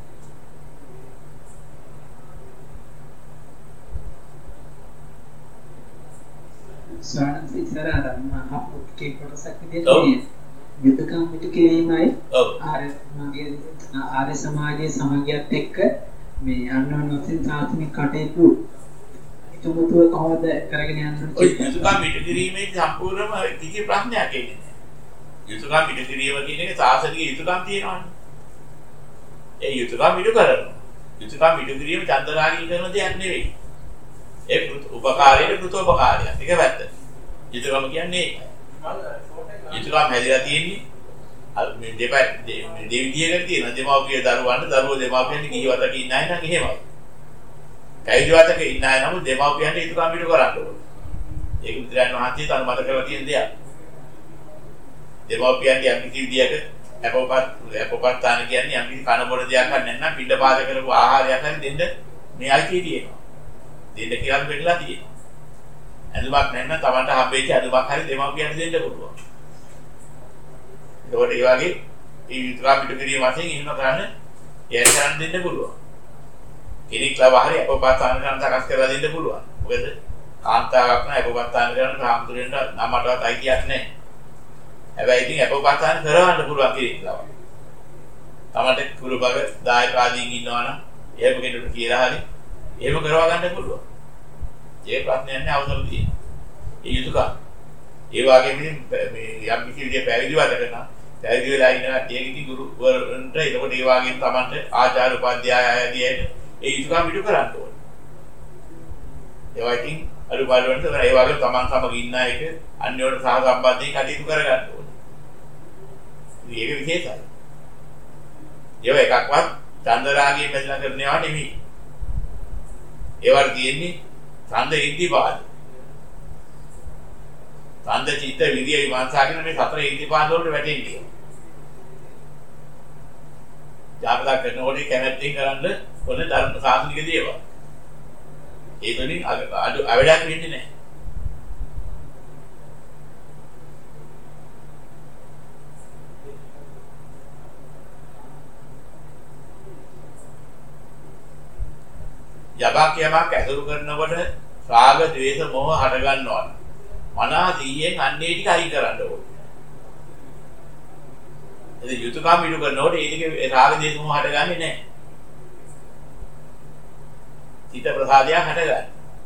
ස්වාමීන් ඉස්සර අර මහපොත්කේ කොටසක් විදිහට යුතුයකම් පිට කිරීමයි ආර්ය මාගේ ආර්ය සමාජයේ සමගියත් එක්ක මේ අන්නවන්වසින් සාසනික කටයුතු ඉතුමුතුව කොහොමද කරගෙන යන්නේ? ඔය යුතුයකම් පිට කිරීමේදී සම්පූර්ණම කිසි ප්‍රශ්නයක් එන්නේ නැහැ. යුතුයකම් පිට කිරීම කියන එක සාසනික යුතුයකම් තියෙනවානේ. ඒ යුතුයකම් පිට කරනවා. යුතුයකම් පිට කිරීම චන්දරාගී කරන දෙයක් නෙවෙයි. ඒ උපකාරයේ කෘතෝපකාරය. ඒක වැත්ත. යුතුයකම කියන්නේ ඒකයි. යුතුයකම් හැදිලා තියෙන්නේ අර මේ දෙපැ දෙවිදියකට තියෙන දෙමව්පිය දරුවන්ට දරුවෝ දෙමව්පියන්ට කිහිවතක ඉන්න අය නම් එහෙමයි. කයිදිවතක ඉන්න අය නම් දෙමව්පියන්ට යුතුයකම් පිට කරන්න ඕනේ. ඒක බුදුරජාණන් වහන්සේ තන මත කරලා තියෙන දෙයක්. දෙමව්පියන්ට යම් කිසි විදියක අපෝපත් අපෝපත්තාන කියන්නේ යම් කිසි කන බොන දෙයක් නැත්නම් පිට පාද කරපු ආහාරයක් හරි දෙන්න මේ අයිතිය තියෙනවා. දෙන්න කියලා වෙන්නලා තියෙනවා. ඇඳුමක් නැත්නම් Tamanට හම්බෙච්ච ඇඳුමක් හරි දෙමව්පියන්ට දෙන්න පුළුවන්. ඒකට ඒ වගේ මේ යුතුයකම් පිට කිරීම වශයෙන් එහෙම කරන්න එයාට කරන්න දෙන්න පුළුවන්. කෙනෙක් ලව හරි අපෝපත්තාන කරන තරස් කරලා දෙන්න පුළුවන්. මොකද කාන්තාවක් නම් අපෝපත්තාන කරන සාම්තුරෙන්ට නමටවත් අයිතියක් නැහැ. හැබැයි ඉතින් අපෝපත්තාන කරවන්න පුළුවන් කෙනෙක් ලව. Tamanට කුරු බග දායක ආදීන් ඉන්නවනම් එහෙම කෙනෙකුට කියලා හරි එහෙම කරවා ගන්න පුළුවන්. ඒ ප්‍රශ්නයක් නෑ අවසර තියෙනවා. ඒ යුතුයකම්. ඒ වගේම මේ යම් කිසි විදිහේ පැවිදි වද කරන පැවිදි වෙලා ඉන්න කට්ටියගේ ගුරුවරුන්ට ඒකට ඒ වගේම Tamanට ආචාර්ය උපාධ්‍යාය ආදී ඒ යුතුයකම් පිටු කරන්න ඕනේ. ඒවා ඉතින් අනුපාඩුවන්ට ඒ වගේම Taman සමග ඉන්න එක අන්‍යෝන්‍ය සහ සම්බන්ධයෙන් කටයුතු කරගන්න ඕනේ. මේක විශේෂයි. ඒව එකක්වත් චන්දරාගයෙන් බැඳලා කරනවා නෙමෙයි. ඒවට තියෙන්නේ ඡන්ද ඉද්ධිපාද. ඡන්ද චිත්ත විරිය විමර්ශා කියන මේ සතර ඉද්ධිපාද වලට වැටෙන්නේ. ජාතක කරනකොට කැමැත්තෙන් කරන්න ඕන ධර්ම සාසනික දේවල්. ඒ තුලින් අඩු අවඩක් වෙන්නේ නැහැ. යමක් යමක් ඇසුරු කරනකොට රාග, ද්වේෂ, මොහ හට ගන්නවා. මනස දීයෙන් අන්නේ ටික අයින් කරන්න ඕනේ. ඒ යුතුයකම් ඉටු කරනකොට ඒකේ රාග දේශ මොහ හටගන්නේ නැහැ. චිත්ත ප්‍රසාදය හටගන්නේ.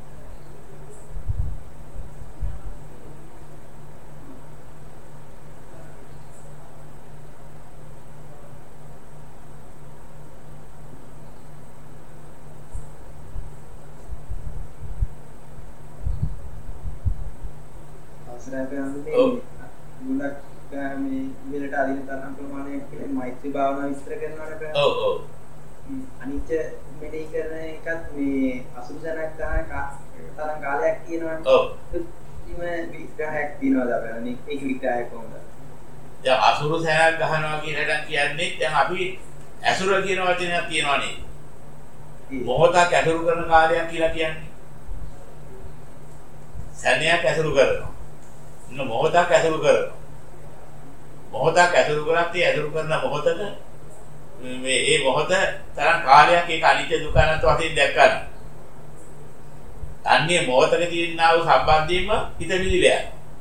ගුණක් මේ ඉහළට අදින තරම් ප්‍රමාණයක් කියලා මෛත්‍රී භාවනාව විස්තර කරනවානේ ප්‍රේම. ඔව් ඔව්. අනිච්ච මෙඩි කරන එකත් මේ අසුසනක් ගන්න තරම් කාලයක් තියෙනවානේ. ඔව්. ඉතින් විග්‍රහයක් තියෙනවාද අපේ? ඒක විග්‍රහය කොහොමද? දැන් අසුරු සෑයක් ගහනවා කියන එක කියන්නේ දැන් අපි ඇසුර කියන වචනයක් තියෙනවානේ. මොහොතක් ඇසුරු කරන කාලයක් කියලා කියන්නේ. සැනයක් ඇසුරු කරනවා. ඉන්න මොහොතක් ඇසුරු කරනවා. මොහොතක් ඇසුරු කරත් ඒ ඇසුරු කරන මොහොතක මේ ඒ මොහොත තරම් කාලයක් ඒක අනිත්‍ය දුක අනන්ත වශයෙන් දැක්කන. අන්නේ මොහොතක තියෙනා වූ සම්බන්ධයෙන්ම හිත විදිලා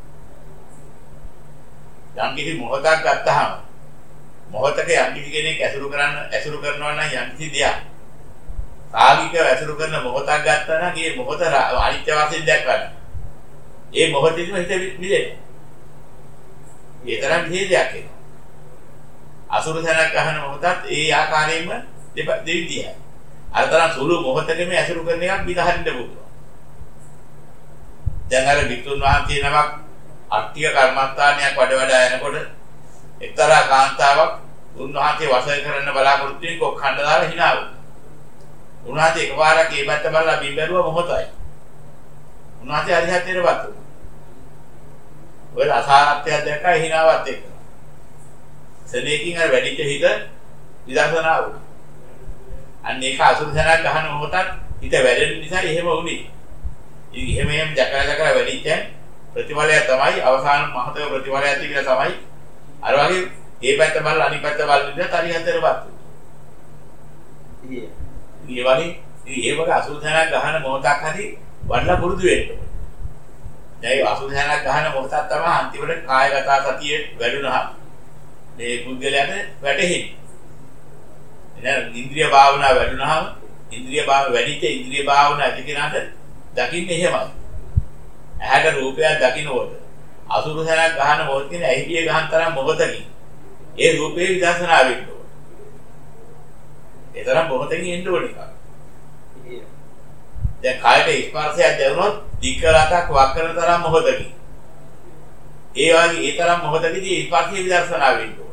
යනවා. යම් කිසි මොහොතක් ගත්තාම මොහොතක යම් කිසි කෙනෙක් ඇසුරු කරන්න ඇසුරු කරනවා නම් යම් කිසි දෙයක් කාලිකව ඇසුරු කරන මොහොතක් ගත්තා නම් ඒ මොහොත අනිත්‍ය වශයෙන් දැක්කන. ඒ මොහොතේදීම හිත විදිලා. ඒ තරම් හේදයක් එනවා. අසුරු සැනක් ගන්න මොහොතත් ඒ ආකාරයෙන්ම දෙවිදියයි. අර තරම් සුළු මොහොතකම ඇසුරු කරන එකක් විදහරින්න පුළුවන්. දැන් අර වික්තුන් වහන්සේ නමක් අට්ටික කර්මස්ථානයක් වඩ වඩා යනකොට එක්තරා කාන්තාවක් උන්වහන්සේ වශයෙන් කරන්න බලාපොරොත්තු වෙන කොක් ඛණ්ඩ දාලා hina වුණා. උන්වහන්සේ එකපාරක් ඒ පැත්ත බලලා බිම්බරුව මොහොතයි. උන්වහන්සේ අරිහත්ත්වයට වත් වුණා. ඔය අසාරත්වයක් දැක්කා hinaවත් එක්ක. සෙනෙකින් අර වැඩිච්ච හිත විදර්ශනා වුණා. අන්න ඒක අසුරසනක් ගහන මොහොතක් හිත වැඩෙන නිසා එහෙම වුණේ. ඉතින් එහෙම එහෙම දැකලා දැකලා වැඩිච්ච ප්‍රතිඵලය තමයි අවසාන මහතක ප්‍රතිඵලය තිබිලා තමයි අර වගේ මේ පැත්ත බලලා අනිත් පැත්ත බලන විදිහට අරිහත්ත්වයට වත් වුණා. ඉතින් ඒ වගේ ඉතින් ඒ වගේ අසුරසනක් ගහන මොහොතක් හරි වඩලා පුරුදු වෙන්න. දැන් අසුරසනක් ගහන මොහොතක් තමයි අන්තිමට කායගත සතිය වැඩුණා. මේ පුද්ගලයාට වැටහෙන්නේ. එහෙනම් ඉන්ද්‍රිය භාවනාව වැඩුණාම ඉන්ද්‍රිය භාව වැඩිච්ච ඉන්ද්‍රිය භාවනාව ඇති කෙනාට දකින්නේ එහෙමයි. ඇහැට රූපයක් දකින්නකොට අසුරසනක් ගහන මොහොත කියන්නේ ඇහිපිය ගහන තරම් මොහොතකින් ඒ රූපේ විදර්ශනා වෙන්න ඕනේ. ඒ තරම් මොහොතකින් එන්න ඕනේ එකක්. දැන් කායයට ස්පර්ශයක් දැනුනොත් දික්කලටක් වක් කරන තරම් මොහොතකින් ඒ වගේ ඒ තරම් මොහොතකදී ස්පර්ශය විදර්ශනා වෙන්න ඕනේ.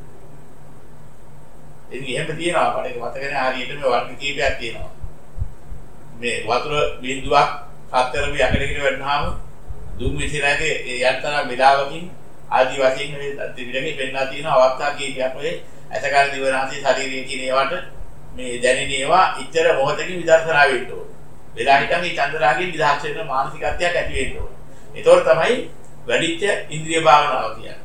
ඉතින් එහෙම තියෙනවා අපිට මතකනේ හරියට මේ වර්ග කීපයක් තියෙනවා. මේ වතුර බිඳුවක් සතරම යකඩකට වැටුනහම දුම් විසිරාගේ යන්තරම් විලාවකින් ආදි වශයෙන් මේ දෙවිලගේ පෙන්ලා තියෙන අවස්ථා කීපයක් ඔය ඇසකර දිවනාසී ශරීරයේ කියන ඒවාට මේ දැනෙන ඒවා ඉතර මොහොතකින් විදර්ශනා වෙන්න ඕනේ. වෙලා හිටන් මේ චන්ද්‍රාගයෙන් නිදහස් වෙන මානසිකත්වයක් ඇති වෙන්න ඕනේ. ඒතකොට තමයි වැඩිච්ච ඉන්ද්‍රිය භාවනාව කියන්නේ.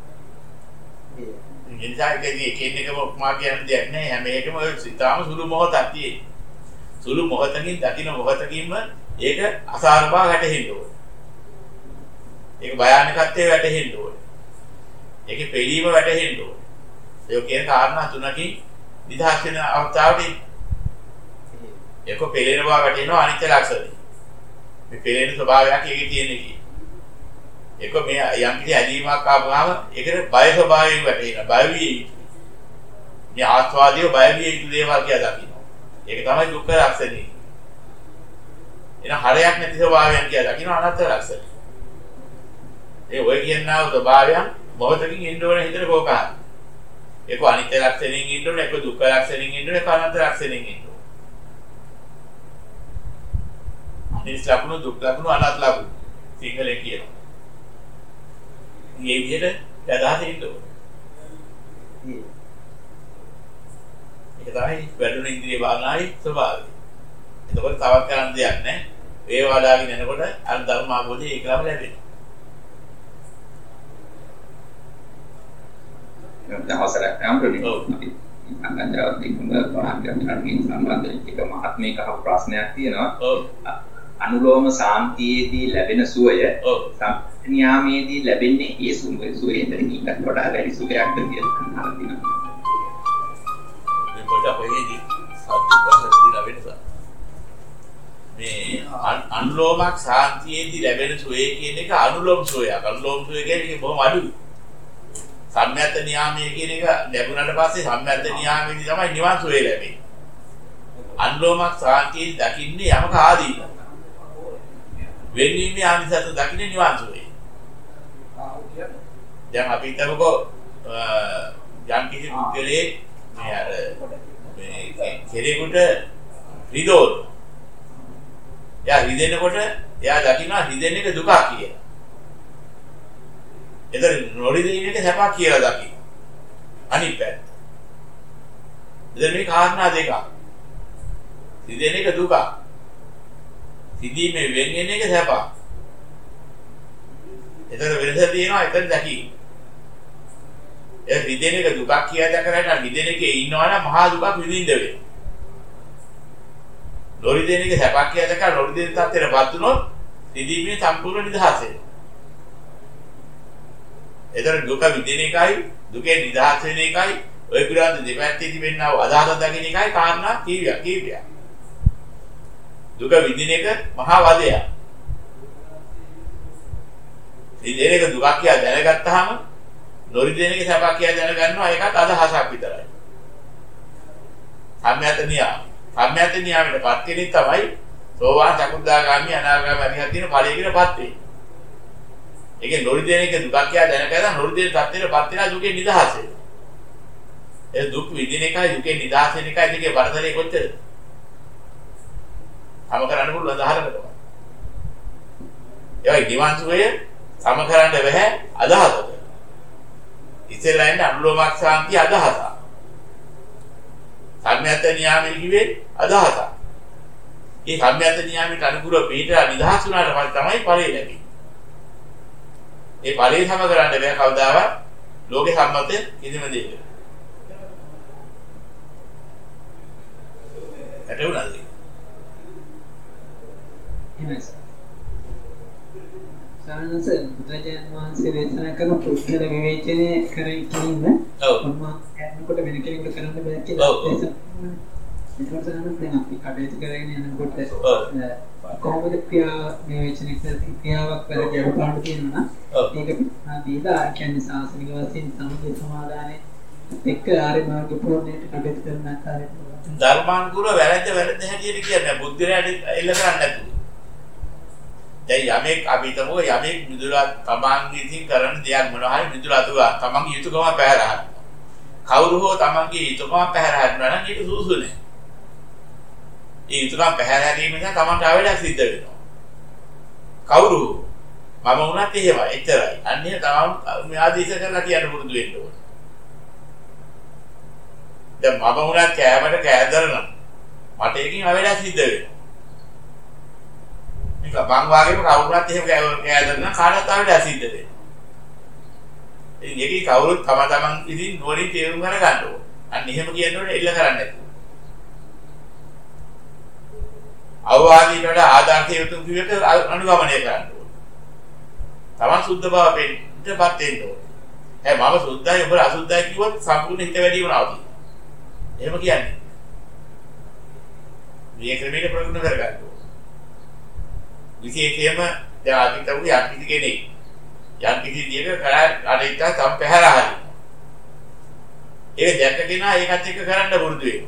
මේ නිසාකදී කෙනෙක්ම උපමා කියන දෙයක් නෑ. හැම එකම ඔය සිතාම සුළු මොහොතක් තියෙන්නේ. සුළු මොහොතකින් දකින්න මොහොතකින්ම ඒක අසාර බව වැටහෙන්න ඕනේ. ඒක භයානකත්වයේ වැටහෙන්න ඕනේ. ඒකේ පිළීම වැටහෙන්න ඕනේ. ඒ කියන කාරණා තුනකින් නිදහස් වෙන අවස්ථාවට ඒක පෙළෙන බව වැටෙනවා අනිත්‍ය ලක්ෂණය. මේ පෙළෙන ස්වභාවයක් ඒකේ තියෙන කි. ඒක මේ යම් කිසි ඇලීමක් ආවම ඒකට බය ස්වභාවයෙන් වැටෙනවා. බය විය යුතුයි. මේ ආස්වාදිය බය විය යුතු දේවල් කියලා දකින්න. ඒක තමයි දුක්ඛ ලක්ෂණය. එන හරයක් නැති ස්වභාවයන් කියලා දකින්න අනාත්ම ලක්ෂණය. ඒ ඔය කියනවා ස්වභාවයන් මොහොතකින් ඉන්න ඕන හිතේ කෝකහත්. ඒක අනිත්‍ය ලක්ෂණයෙන් ඉන්න ඕන, ඒක දුක්ඛ ලක්ෂණයෙන් ඉන්න ඕන, ඒක අනාත්ම ලක්ෂණයෙන් ඉන්න ඕන. අනිත් ලක්ෂණ දුක්ඛ ලක්ෂණ අනාත්ම ලක්ෂණ සිංහලෙන් කියනවා. මේ විදිහට යදාට ඉන්න ඕන. ඒක තමයි වැඩුණ ඉන්ද්‍රිය භාවනාවේ ස්වභාවය. එතකොට තවත් කරන්න දෙයක් නැහැ. ඒ වඩාගෙන යනකොට අර ධර්ම ආභෝධය ඒකම ලැබෙනවා. අවසරයක් ගන්න ඕනේ. අංගන්තරවත් එක්කම වාක්‍යයන්ගෙන් සම්බන්ධ එක මහත්මයක අහපු ප්‍රශ්නයක් තියෙනවා. අනුලෝම සාන්තියේදී ලැබෙන සුවය නියාමයේදී ලැබෙන්නේ ඒ සුවේන්ද්‍රින් ඊට වඩා වැඩි සුවයක්ද කියලා අහලා තියෙනවා. මේ පොඩ අපේදී සත්‍ය පහදී වෙනස. මේ අනුලෝමක් සාන්තියේදී ලැබෙන සුවේ කියන එක අනුලෝම සුවයක්. අනුලෝම සුවය කියන්නේ බොහොම අඩුයි. සම්මත නියාමයේ කියන එක ලැබුණාට පස්සේ සම්මත නියාමයේදී තමයි නිවන් සුවේ ලැබෙන්නේ. අනුලෝමක් සාන්තියේදී දකින්නේ යමක ආදීන. වෙන්නීමේ ආනිසත් දකින්නේ නිවන් සුවේ. දැන් අපි හිතමුකෝ යම් කිසි පුද්ගලයෙක් මේ අර මේ කෙනෙකුට රිදෝන. එයා රිදෙනකොට එයා දකිනවා රිදෙන එක දුකක් කියලා. එතන නොරිදෙන එක සැපක් කියලා දකින්න. අනිත් පැත්ත. එතන මේ කාරණා දෙකක්. රිදෙන එක දුකක්. සිදීමේ වෙන්නේ එක සැපක්. එතන වෙනස තියෙනවා එතන දකින්න. ඒ රිදෙන එක දුකක් කියලා දැකලා රිදෙන එකේ ඉන්නවනම් මහා දුකක් විඳින්න වෙනවා. නොරිදෙන එක සැපක් කියලා දැකලා නොරිදෙන තත්ත්වයටපත් වුණොත් රිදීමේ සම්පූර්ණ නිදහස වෙනවා. එතන දුක විඳින එකයි දුකෙන් නිදහස් වෙන එකයි ඔය පිළිබඳ දෙපැත්තේ තිබෙනා අදහස දකින්න එකයි කාරණා කීවියක් කීවියක්. දුක විඳින එක මහා වදයක්. රිදෙන එක දුකක් කියලා දැනගත්තාම නොරිදෙන එක සැපක් කියලා දැනගන්නවා ඒකත් අදහසක් විතරයි. සම්මත නියම. සම්මත නියමයට පත් කෙනෙක් තමයි සෝවාන් චතුර්දාගාමි අනාගාමි අරිහත් කියන ඵලයකටපත් වෙන්නේ. ඒකේ නොරිදෙන එක දුකක් කියලා දැනගලා නොරිදෙන තත්ත්වයටපත් වෙනා දුකෙන් නිදහස් වෙනවා. ඒ දුක් විඳින එකයි දුකෙන් නිදහස් වෙන එකයි දෙකේ වර්ධනය කොච්චරද? සම කරන්න පුළුවන් අදහරකට. ඒවයි නිවන් සුවය සම කරන්න බැහැ අදහසට. ඉතින්ලා ඉන්න අනුලෝමක් ශාන්තිය අදහසක්. සම්මත නියාමයේ කිව්වේ අදහසක්. මේ සම්මත නියාමයට අනුකූලව පිටලා නිදහස් වුණාට පස්සේ තමයි ඵලෙ ලැබෙන්නේ. ඒ ඵලෙ සම කරන්න බැහැ කවදාවත් ලෝකේ සම්මත කිසිම දෙයක. ඇටුණාද? එනස. සානස බුදුරජාණන් වහන්සේ දේශනා කරන පුද්ගල විවේචනය කරයි කියන්නේ ඔව් මම යනකොට වෙන කෙනෙකුට කරන්න බෑ කියලා ඒකට සානස දැන් අපි කටයුතු කරගෙන යනකොට කොහොමද ක්‍රියා විවේචනය කරලා ක්‍රියාවක් කරලා යවපාන්න කියනවා නම් ඒක දීලා කියන්නේ සාසනික වශයෙන් සම්පූර්ණ සමාදානයේ එක්ක ආර්ය මාර්ග පූර්ණයට කටයුතු කරන ආකාරයට ධර්මානුකූල වැරද්ද වැරද්ද හැටියට කියන්නේ බුද්ධිරයට එල්ල කරන්නේ නැතුව. දැන් යමෙක් අපි හිතමු යමෙක් මිදුලා තමන්ගේ ඉතින් කරන දෙයක් මොනවා හරි මිදුලා තුවා තමන්ගේ යුතුයකම පැහැර හරිනවා. කවුරු හෝ තමන්ගේ යුතුයකම පැහැර හරිනවා නම් ඒක සුදුසු නෑ. ඒ යුතුයකම පැහැර හැරීම නිසා තමන්ට අවලක් සිද්ධ වෙනවා. කවුරු මම වුණත් එහෙමයි එච්චරයි. අන්නේ තමන් මේ ආදේශ කරලා කියන්න පුරුදු වෙන්න ඕනේ. දැන් මම වුණත් කෑමට කෑදරන මට එකකින් අවලක් සිද්ධ වෙනවා. මේක බං වාගේම කවුරුත් එහෙම කෑදරන කාටවත් අවලක් සිද්ධ වෙනවා. ඉතින් ඒකේ කවුරුත් තම තමන් ඉතින් නෝනින් තේරුම් ගන්න ඕනේ. අන්න එහෙම කියනකොට එල්ල කරන්නේ නැතුව. අවවාදීට වඩා ආදාර්ථය උතුම් කිව්වක අනුගමනය කරන්න ඕනේ. තමන් සුද්ධ බව පෙන්නටපත් වෙන්න ඕනේ. ඒ මම සුද්ධයි ඔබ අසුද්ධයි කිව්වොත් සම්පූර්ණ හිත වැඩි වෙනවා. එහෙම කියන්නේ. මේ ක්‍රමයක ප්‍රගුණ කරගන්න ඕනේ. විශේෂයෙන්ම දැන් අපි හිතමු යම් කිසි කෙනෙක් යම් කිසි දියක කරා අරිට තම් පැහැර හරිනවා. ඒක දැක්කගෙන ඒකත් එක්ක කරන්න පුරුදු වෙනවා.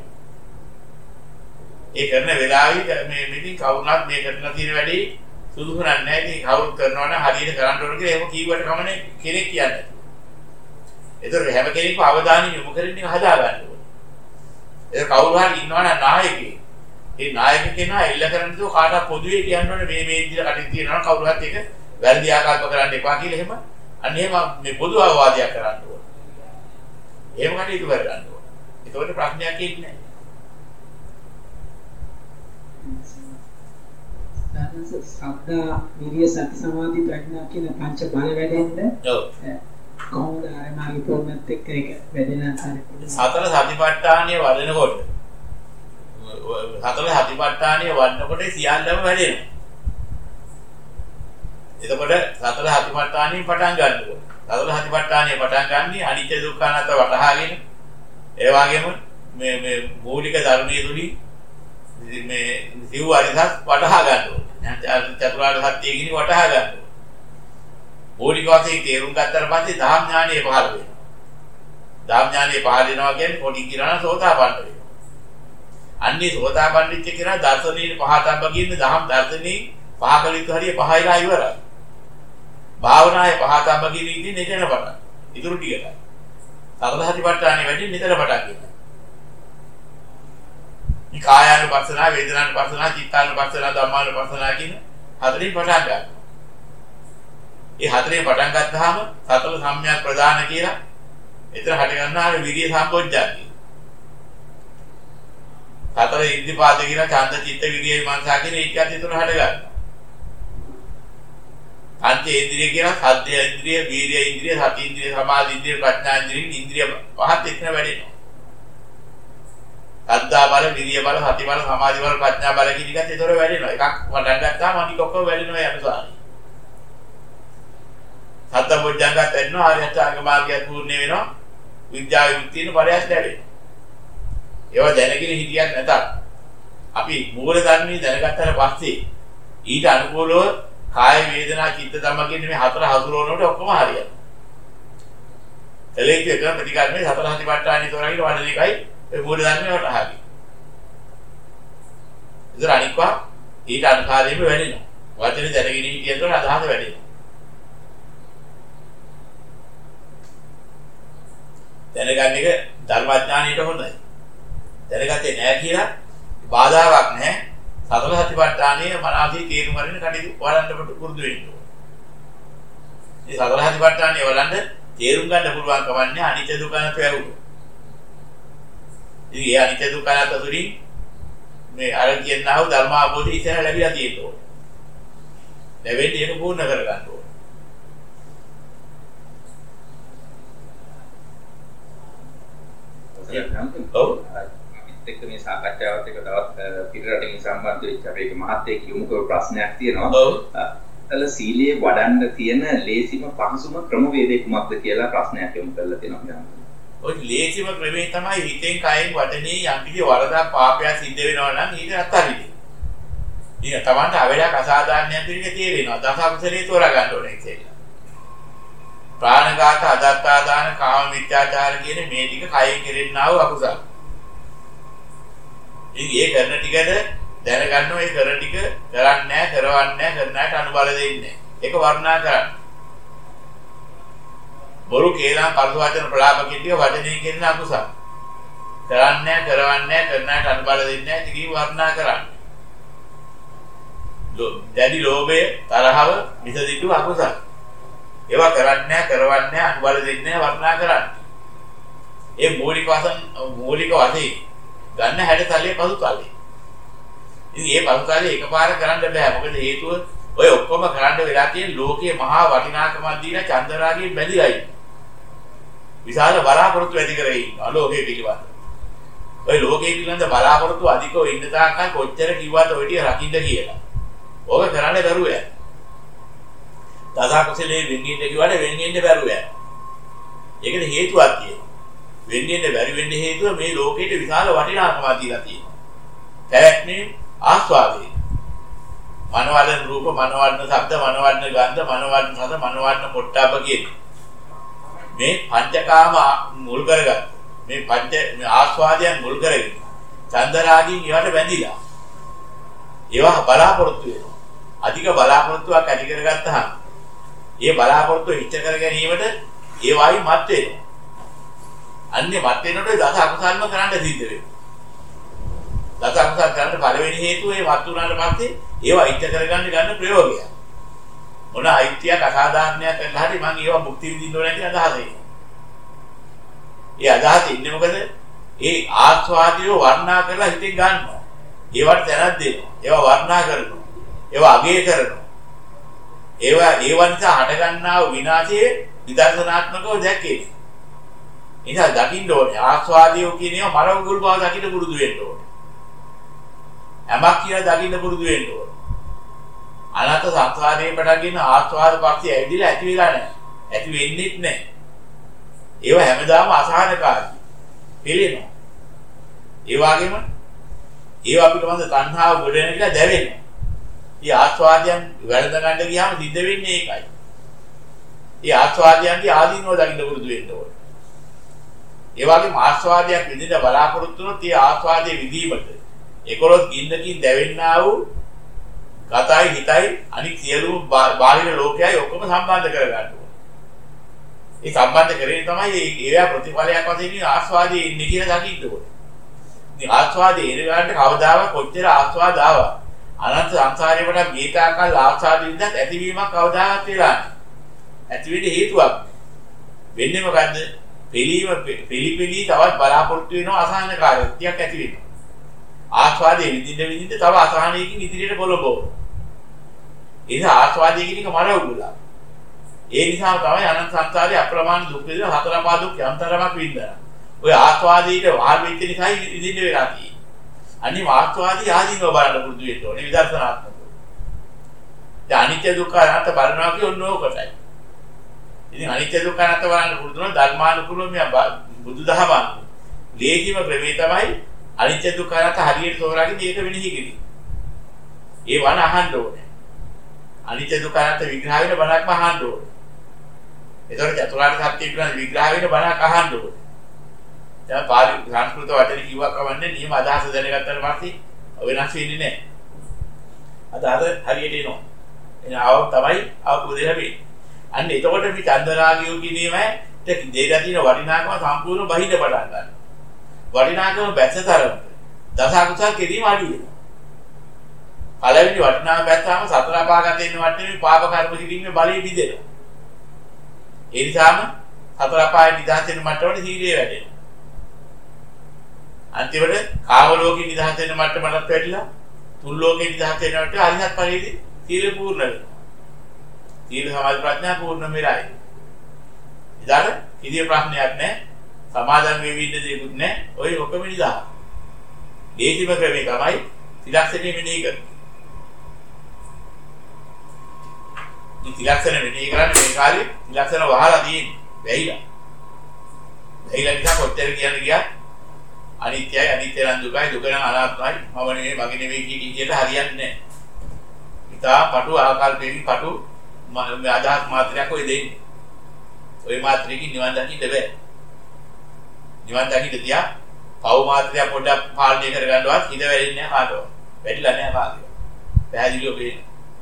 ඒ කරන වෙලාවෙයි මේ මෙතින් කවුරුත් මේ කරලා තියෙන වැඩේ සුදුසු නැහැ. ඉතින් කවුරුත් කරනවා නම් හරියට කරන්න ඕන කියලා එහෙම කීවට කමනේ කෙනෙක් කියන්නේ. ඒතර හැම කෙනෙක්ම අවධානය යොමු කරගෙන හදා ගන්න ඕනේ. ඒක කවුරු හරි ඉන්නවනම් නායකයෙක්. ඒ නායක කෙනා එල්ල කරන්න දෝ කාටවත් පොදුවේ කියන්න ඕනේ මේ මේ විදිහට කටින් තියනවා කවුරුහත් ඒක වැරදි ආකල්ප කරන්න එපා කියලා එහෙම අන්න එහෙම මේ පොදු අවවාදයක් කරන්න ඕනේ. එහෙම කටයුතු කර ගන්න ඕනේ. ඒකෝට ප්‍රශ්නයක් ඉන්නේ නැහැ. සද්දා විරිය සති සමාධි ප්‍රඥා කියන පංච බල වැඩෙන්න ඔව් කොහොමද ආරේ මාර්ග ප්‍රෝග්‍රෑම් එක එක වැඩෙන ආකාරයට සතර සතිපට්ඨානිය වඩනකොට සතර සතිපට්ඨානිය වඩනකොට සියල්ලම වැඩෙනවා. එතකොට සතර හතිපට්ඨානෙන් පටන් ගන්න ඕනේ. සතර හතිපට්ඨානෙ පටන් ගන්නේ අනිත්‍ය දුක්ඛ අනාත්ම වටහාගෙන ඒ වගේම මේ මේ මූලික ධර්මයේ තුලින් මේ සිව් අරිසත් වටහා ගන්න ඕනේ. චතුරාර්ය සත්‍ය කියන වටහා ගන්න ඕනේ. මූලික වශයෙන් තේරුම් ගත්තට පස්සේ ධම්ම ඥානෙ පහළ වෙනවා. ධම්ම ඥානෙ පහළ වෙනවා කියන්නේ පොඩි කිරණ සෝතාපන්න වෙනවා. අන්නේ සෝතාපන්න වෙච්ච කෙනා දර්ශනීය පහතබ්බ කියන්නේ ධම්ම දර්ශනී පහකලිත හරිය පහයිලා ඉවරයි. භාවනාවේ පහතබ්බ කියන ඉතින් එතන පටන්. ඉතුරු ටිකට. සතර සතිපට්ඨානෙ වැඩි නිතර පටන් ගන්නවා. මේ කායානුපස්සනා, වේදනානුපස්සනා, චිත්තානුපස්සනා, ධම්මානුපස්සනා කියන හතරෙන් පටන් ගන්නවා. ඒ හතරෙන් පටන් ගත්තාම සතර සම්‍යක් ප්‍රදාන කියලා එතන හට ගන්නවා විරිය සම්පොච්චාති. සතර ඉද්ධිපාද කියන ඡන්ද චිත්ත විරිය විමර්ශා කියන ඒකත් එතන හට ගන්නවා. පංච ඉන්ද්‍රිය කියන සද්ද ඉන්ද්‍රිය, වීර්ය ඉන්ද්‍රිය, සති ඉන්ද්‍රිය, සමාධි ඉන්ද්‍රිය, ප්‍රඥා ඉන්ද්‍රිය, ඉන්ද්‍රිය පහත් එතන වැඩෙනවා. සද්ධා බල, විරිය බල, සති බල, සමාධි බල, ප්‍රඥා බල කියන එකත් එතන වැඩෙනවා. එකක් පටන් ගත්තාම අනික ඔක්කොම වැඩෙනවා යනුසාරයි. සත්ත බොජ්ජංගත් වෙනවා ආර්ය අෂ්ටාංග මාර්ගය පූර්ණ වෙනවා විද්‍යාව විමුක්තියන පරයස් ලැබෙනවා. ඒවා දැනගෙන හිටියක් නැතත් අපි මූල ධර්මයේ දැනගත්තාට පස්සේ ඊට අනුකූලව කාය වේදනා චිත්ත ධම්ම කියන මේ හතර හසුරවනකොට ඔක්කොම හරියනවා. එලෙක එක ප්‍රතිකර්මයේ සතර හතිපට්ඨානෙ තෝරාගෙන වඩන එකයි ඒ මූල ධර්මයේ වටහාගන්නේ. ඉතින් අනික්වා ඊට අනුකාරයෙන්ම වැඩෙනවා. වචනේ දැනගෙන හිටියතොත් අදහස වැඩෙනවා. දැනගන්න එක ධර්මඥානයට හොඳයි. දැනගත්තේ නැහැ කියලා බාධාවක් නැහැ. සතර සතිපට්ඨානයේ මනසේ තේරුම් ගන්න කටයුතු වඩන්න පුරුදු වෙන්න ඕනේ. මේ සතර සතිපට්ඨානයේ වඩන්න තේරුම් ගන්න පුළුවන් කවන්නේ අනිත්‍ය දුක්ඛ අනාත්ම වැරුණු. ඉතින් ඒ අනිත්‍ය දුක්ඛ අනාත්ම තුලින් මේ අර කියනවා ධර්ම අවබෝධය ඉස්සර ලැබිලා තියෙන්න ඕනේ. ලැබෙන්නේ ඒක පූර්ණ කර ගන්න ඕනේ. ඔව් අපිත් එක්ක මේ සාකච්ඡාවත් එක්ක තවත් පිටරටින් සම්බන්ධ වෙච්ච අපේ මහත්තයෙක් යොමු කරපු ප්‍රශ්නයක් තියෙනවා. ඔව්. අතල සීලයේ වඩන්න තියෙන ලේසිම පහසුම ක්‍රමවේදය කුමක්ද කියලා ප්‍රශ්නයක් යොමු කරලා තියෙනවා. ඔය ලේසිම ක්‍රමේ තමයි හිතෙන් කයෙන් වචනේ යම්කිසි වරදක් පාපයක් සිද්ධ වෙනවා නම් ඊට අත්හරින්න. ඊට තමන්ට අවලක් අසාධාරණයක් පිළිග තේරෙනවා. දස අකුසලයේ තෝරා ගන්න ඕනේ කියලා. ප්‍රාණඝාත, අදත්තාදාන, කාම මිත්‍යාචාර කියන මේ ටික කයෙන් කෙරෙන්නා වූ අකුසල. ඉතින් ඒ කරන ටිකද දැනගන්නවා ඒ කරන ටික කරන්නේ නැහැ, කරවන්නේ නැහැ, කරනාට අනුබල දෙන්නේ නැහැ. ඒක වර්ණනා කරන්න. බොරු කේලම් පරස වචන ප්‍රලාපකින් ටික වචනේ කියන අකුසල. කරන්නේ නැහැ, කරවන්නේ නැහැ, කරනාට අනුබල දෙන්නේ නැහැ. ටිකී වර්ණනා කරන්න. දැඩි ලෝභය, තරහව, විසදිටු අකුසල. ඒවා කරන්නේ නැහැ, කරවන්නේ නැහැ, අනුබල දෙන්නේ නැහැ, වර්ණනා කරන්නේ. ඒ මූලික වශයෙන් මූලික වශයෙන් ගන්න හැඩ තලයේ පසුතලයේ. ඉතින් මේ පසුතලයේ එකපාර කරන්න බෑ. මොකද හේතුව ඔය ඔක්කොම කරන්න වෙලා තියෙන ලෝකයේ මහා වටිනාකමක් දීලා චන්දරාගයෙන් බැඳිලා ඉන්නේ. විශාල බලාපොරොත්තු ඇති කරගෙන ඉන්නවා ලෝකයේ පිළිබඳ. ඔය ලෝකයේ පිළිබඳ බලාපොරොත්තු අධිකව ඉන්න තාක්කල් කොච්චර කිව්වත් ඔය ටික රකින්න කියලා. ඕක කරන්න බැරුව යනවා. දසකුසලේ වෙන්නින්ද කිව්වට වෙන්නින්ද බැරුව යනවා. ඒකට හේතුවක් තියෙනවා. වෙන්නින්ද බැරි වෙන්න හේතුව මේ ලෝකෙට විශාල වටිනාකමක් දීලා තියෙනවා. පැවැත්මේ ආස්වාදේ. මනවර්ණ රූප, මනවර්ණ ශබ්ද, මනවර්ණ ගන්ධ, මනවර්ණ රස, මනවර්ණ පොට්ටාප කියන මේ පංචකාම මුල් කරගත්ත මේ පංච ආස්වාදයන් මුල් කරගෙන චන්දරාගින් ඒවට බැඳිලා ඒවා බලාපොරොත්තු වෙනවා. අධික බලාපොරොත්තුවක් ඇති කරගත්තාම ඒ බලාපොරොත්තු ඉෂ්ට කර ගැනීමට ඒ වයි මත් වෙනවා. අන්නේ මත් වෙනකොට දස අකුසල්ම කරන්න සිද්ධ වෙනවා. දස අකුසල් කරන්න පළවෙනි හේතුව ඒ මත් උනාට පස්සේ ඒවා ඉෂ්ට කරගන්න ගන්න ප්‍රයෝගය. මොන අයිතියක් අසාධාරණයක් කරලා හරි මම ඒවා මුක්ති විඳින්න ඕනේ කියන අදහසයි. ඒ අදහස ඉන්නේ මොකද? ඒ ආස්වාදියව වර්ණනා කරලා හිතෙන් ගන්නවා. ඒවට දැනක් දෙනවා. ඒවා වර්ණනා කරනවා. ඒවා අගය කරනවා. ඒවා ඒවා නිසා හටගන්නා වූ විනාශයේ විදර්ශනාත්මකව දැක්කේ. එනිසා දකින්න ඕනේ ආස්වාදියෝ කියන ඒවා මරවුල් බව දකින්න පුරුදු වෙන්න ඕනේ. යමක් කියලා දකින්න පුරුදු වෙන්න ඕනේ. අනන්ත සංසාරයේ පටගෙන ආස්වාද පස්සේ ඇවිදලා ඇති වෙලා නැහැ. ඇති වෙන්නේත් නැහැ. ඒව හැමදාම අසහනකාරී. පිළිෙනවා. ඒ වගේම ඒව අපිට වන්ද තණ්හාව ගොඩ වෙන කියලා දැවෙනවා. මේ ආස්වාදයන් වැළඳ ගන්න ගියාම සිද්ධ වෙන්නේ ඒකයි. මේ ආස්වාදයන්ගේ ආදීනව දකින්න පුරුදු වෙන්න ඕනේ. ඒ වගේම ආස්වාදයක් විඳින්න බලාපොරොත්තු වුණොත් ඒ ආස්වාදයේ විඳීමට ඒකොලොත් ගින්නකින් දැවෙන්නා වූ ගතයි හිතයි අනිත් සියලුම බාහිර ලෝකයයි ඔක්කොම සම්බන්ධ කර ගන්න ඕනේ. ඒ සම්බන්ධ කරගෙන තමයි ඒවා ප්‍රතිඵලයක් වශයෙන් ආස්වාදයේ ඉන්නේ කියලා දකින්න ඕනේ. ඉතින් ආස්වාදයේ ඉඳ ගන්නට කවදාවත් කොච්චර ආස්වාද ආවා අනන්ත සංසාරේ වල මේකාකල් ආස්වාදින්දත් ඇතිවීමක් කවදාවත් වෙලා නැහැ. ඇති වෙන්න හේතුවක් වෙන්නේ මොකද්ද? පිළීම පිළිපිලී තවත් බලාපොරොත්තු වෙනවා අසහනකාරීත්වයක් ඇති වෙනවා. ආස්වාදයේ විඳින්න විඳින්න තව අසහනයකින් ඉදිරියට පොළඹවනවා. ඒ නිසා ආස්වාදයේ කියන එක මර උගුලා. ඒ නිසා තමයි අනන්ත සංසාරේ අප්‍රමාණ දුක් විඳින හතර පහ දුක් යම්තරමක් විඳිනවා. ඔය ආස්වාදයේ වාර වෙච්ච නිසා විඳින්න වෙලා තියෙන්නේ. අනිත් ආස්වාදී ආදීනව බලන්න පුරුදු වෙන්න ඕනේ විදර්ශනාත්මකව. දැන් අනිත්‍ය දුක්ඛ අනාත්ම බලනවා කියන්නේ ඕකටයි. ඉතින් අනිත්‍ය දුක්ඛ අනාත්ම බලන්න පුරුදු වෙනවා ධර්මානුකූලව මේ බුදුදහම අනුව. ලේකිම ක්‍රමේ තමයි අනිත්‍ය දුක්ඛ අනාත්ම හරියට තෝරාගෙන ඒක වෙනෙහි කිරීම. ඒ වණ අහන්න ඕනේ. අනිත්‍ය දුක්ඛ අනාත්ම විග්‍රහ වෙන බණක්ම අහන්න ඕනේ. ඒතකොට චතුරාර්ය සත්‍ය විග්‍රහ විග්‍රහ වෙන බණක් අහන්න ඕනේ. දැන් පාලි සංස්කෘත වචන කිව්වක් කවන්නේ නියම අදහස දැනගත්තාට පස්සේ වෙනස් වෙන්නේ නැහැ. අදහස හරියට එනවා. එන ආව තමයි ආපු දෙයක් වෙන්නේ. අන්න එතකොට මේ චන්දරාගියෝ කියනේමයි දෙයලා තියෙන වටිනාකම සම්පූර්ණ බහිඳ පටන් ගන්නවා. වටිනාකම බැසතරම දස අකුසල් කෙරීම අඩු වෙනවා. පළවෙනි වටිනාකම බැස්සාම සතර අපාගත වෙන වටේ පාප කර්ම කිරීමේ බලය බිඳෙනවා. ඒ නිසාම සතර අපාය නිදහස් වෙන මට්ටමට සීලය වැඩෙනවා. අන්තිමට කාම ලෝකේ නිදහස් වෙන මට්ටමකට වැඩිලා තුන් ලෝකේ නිදහස් වෙන මට්ටමට අරිහත් ඵලයේදී සීල පූර්ණ වෙනවා. සීල සමාධි ප්‍රඥා පූර්ණ වෙලායි. ඉතින් කිසිය ප්‍රශ්නයක් නැහැ. සමාදන් වෙවි ඉන්න දෙයක්වත් නැහැ. ඔය ඔකම නිදහස්. දේශිම ක්‍රමේ තමයි ත්‍රිලක්ෂණය මෙනෙහි කරන්නේ. මේ ත්‍රිලක්ෂණ මෙනෙහි කරන්නේ මේ කාලේ ත්‍රිලක්ෂණ වහලා තියෙන්නේ. වැහිලා. වැහිලා නිසා කොච්චර කියන්නේ ගියා අනිත්‍යයි අනිත්‍ය නම් දුකයි දුක නම් අනාත්මයි මම නෙමෙයි මගේ නෙමෙයි කියන විදිහට හරියන්නේ නැහැ. ඉතා පටු ආකල්පෙකින් පටු මේ අදහස් මාත්‍රයක් ඔය දෙන්නේ. ඔය මාත්‍රයකින් නිවන් දකින්න බෑ. නිවන් දකින්න තියා පව් මාත්‍රයක් පොඩ්ඩක් පාලනය කරගන්නවත් හිත වැඩින්නේ නැහැ කාටවත්. වැඩිලා නැහැ කාටවත්. පැහැදිලිව පේනවා.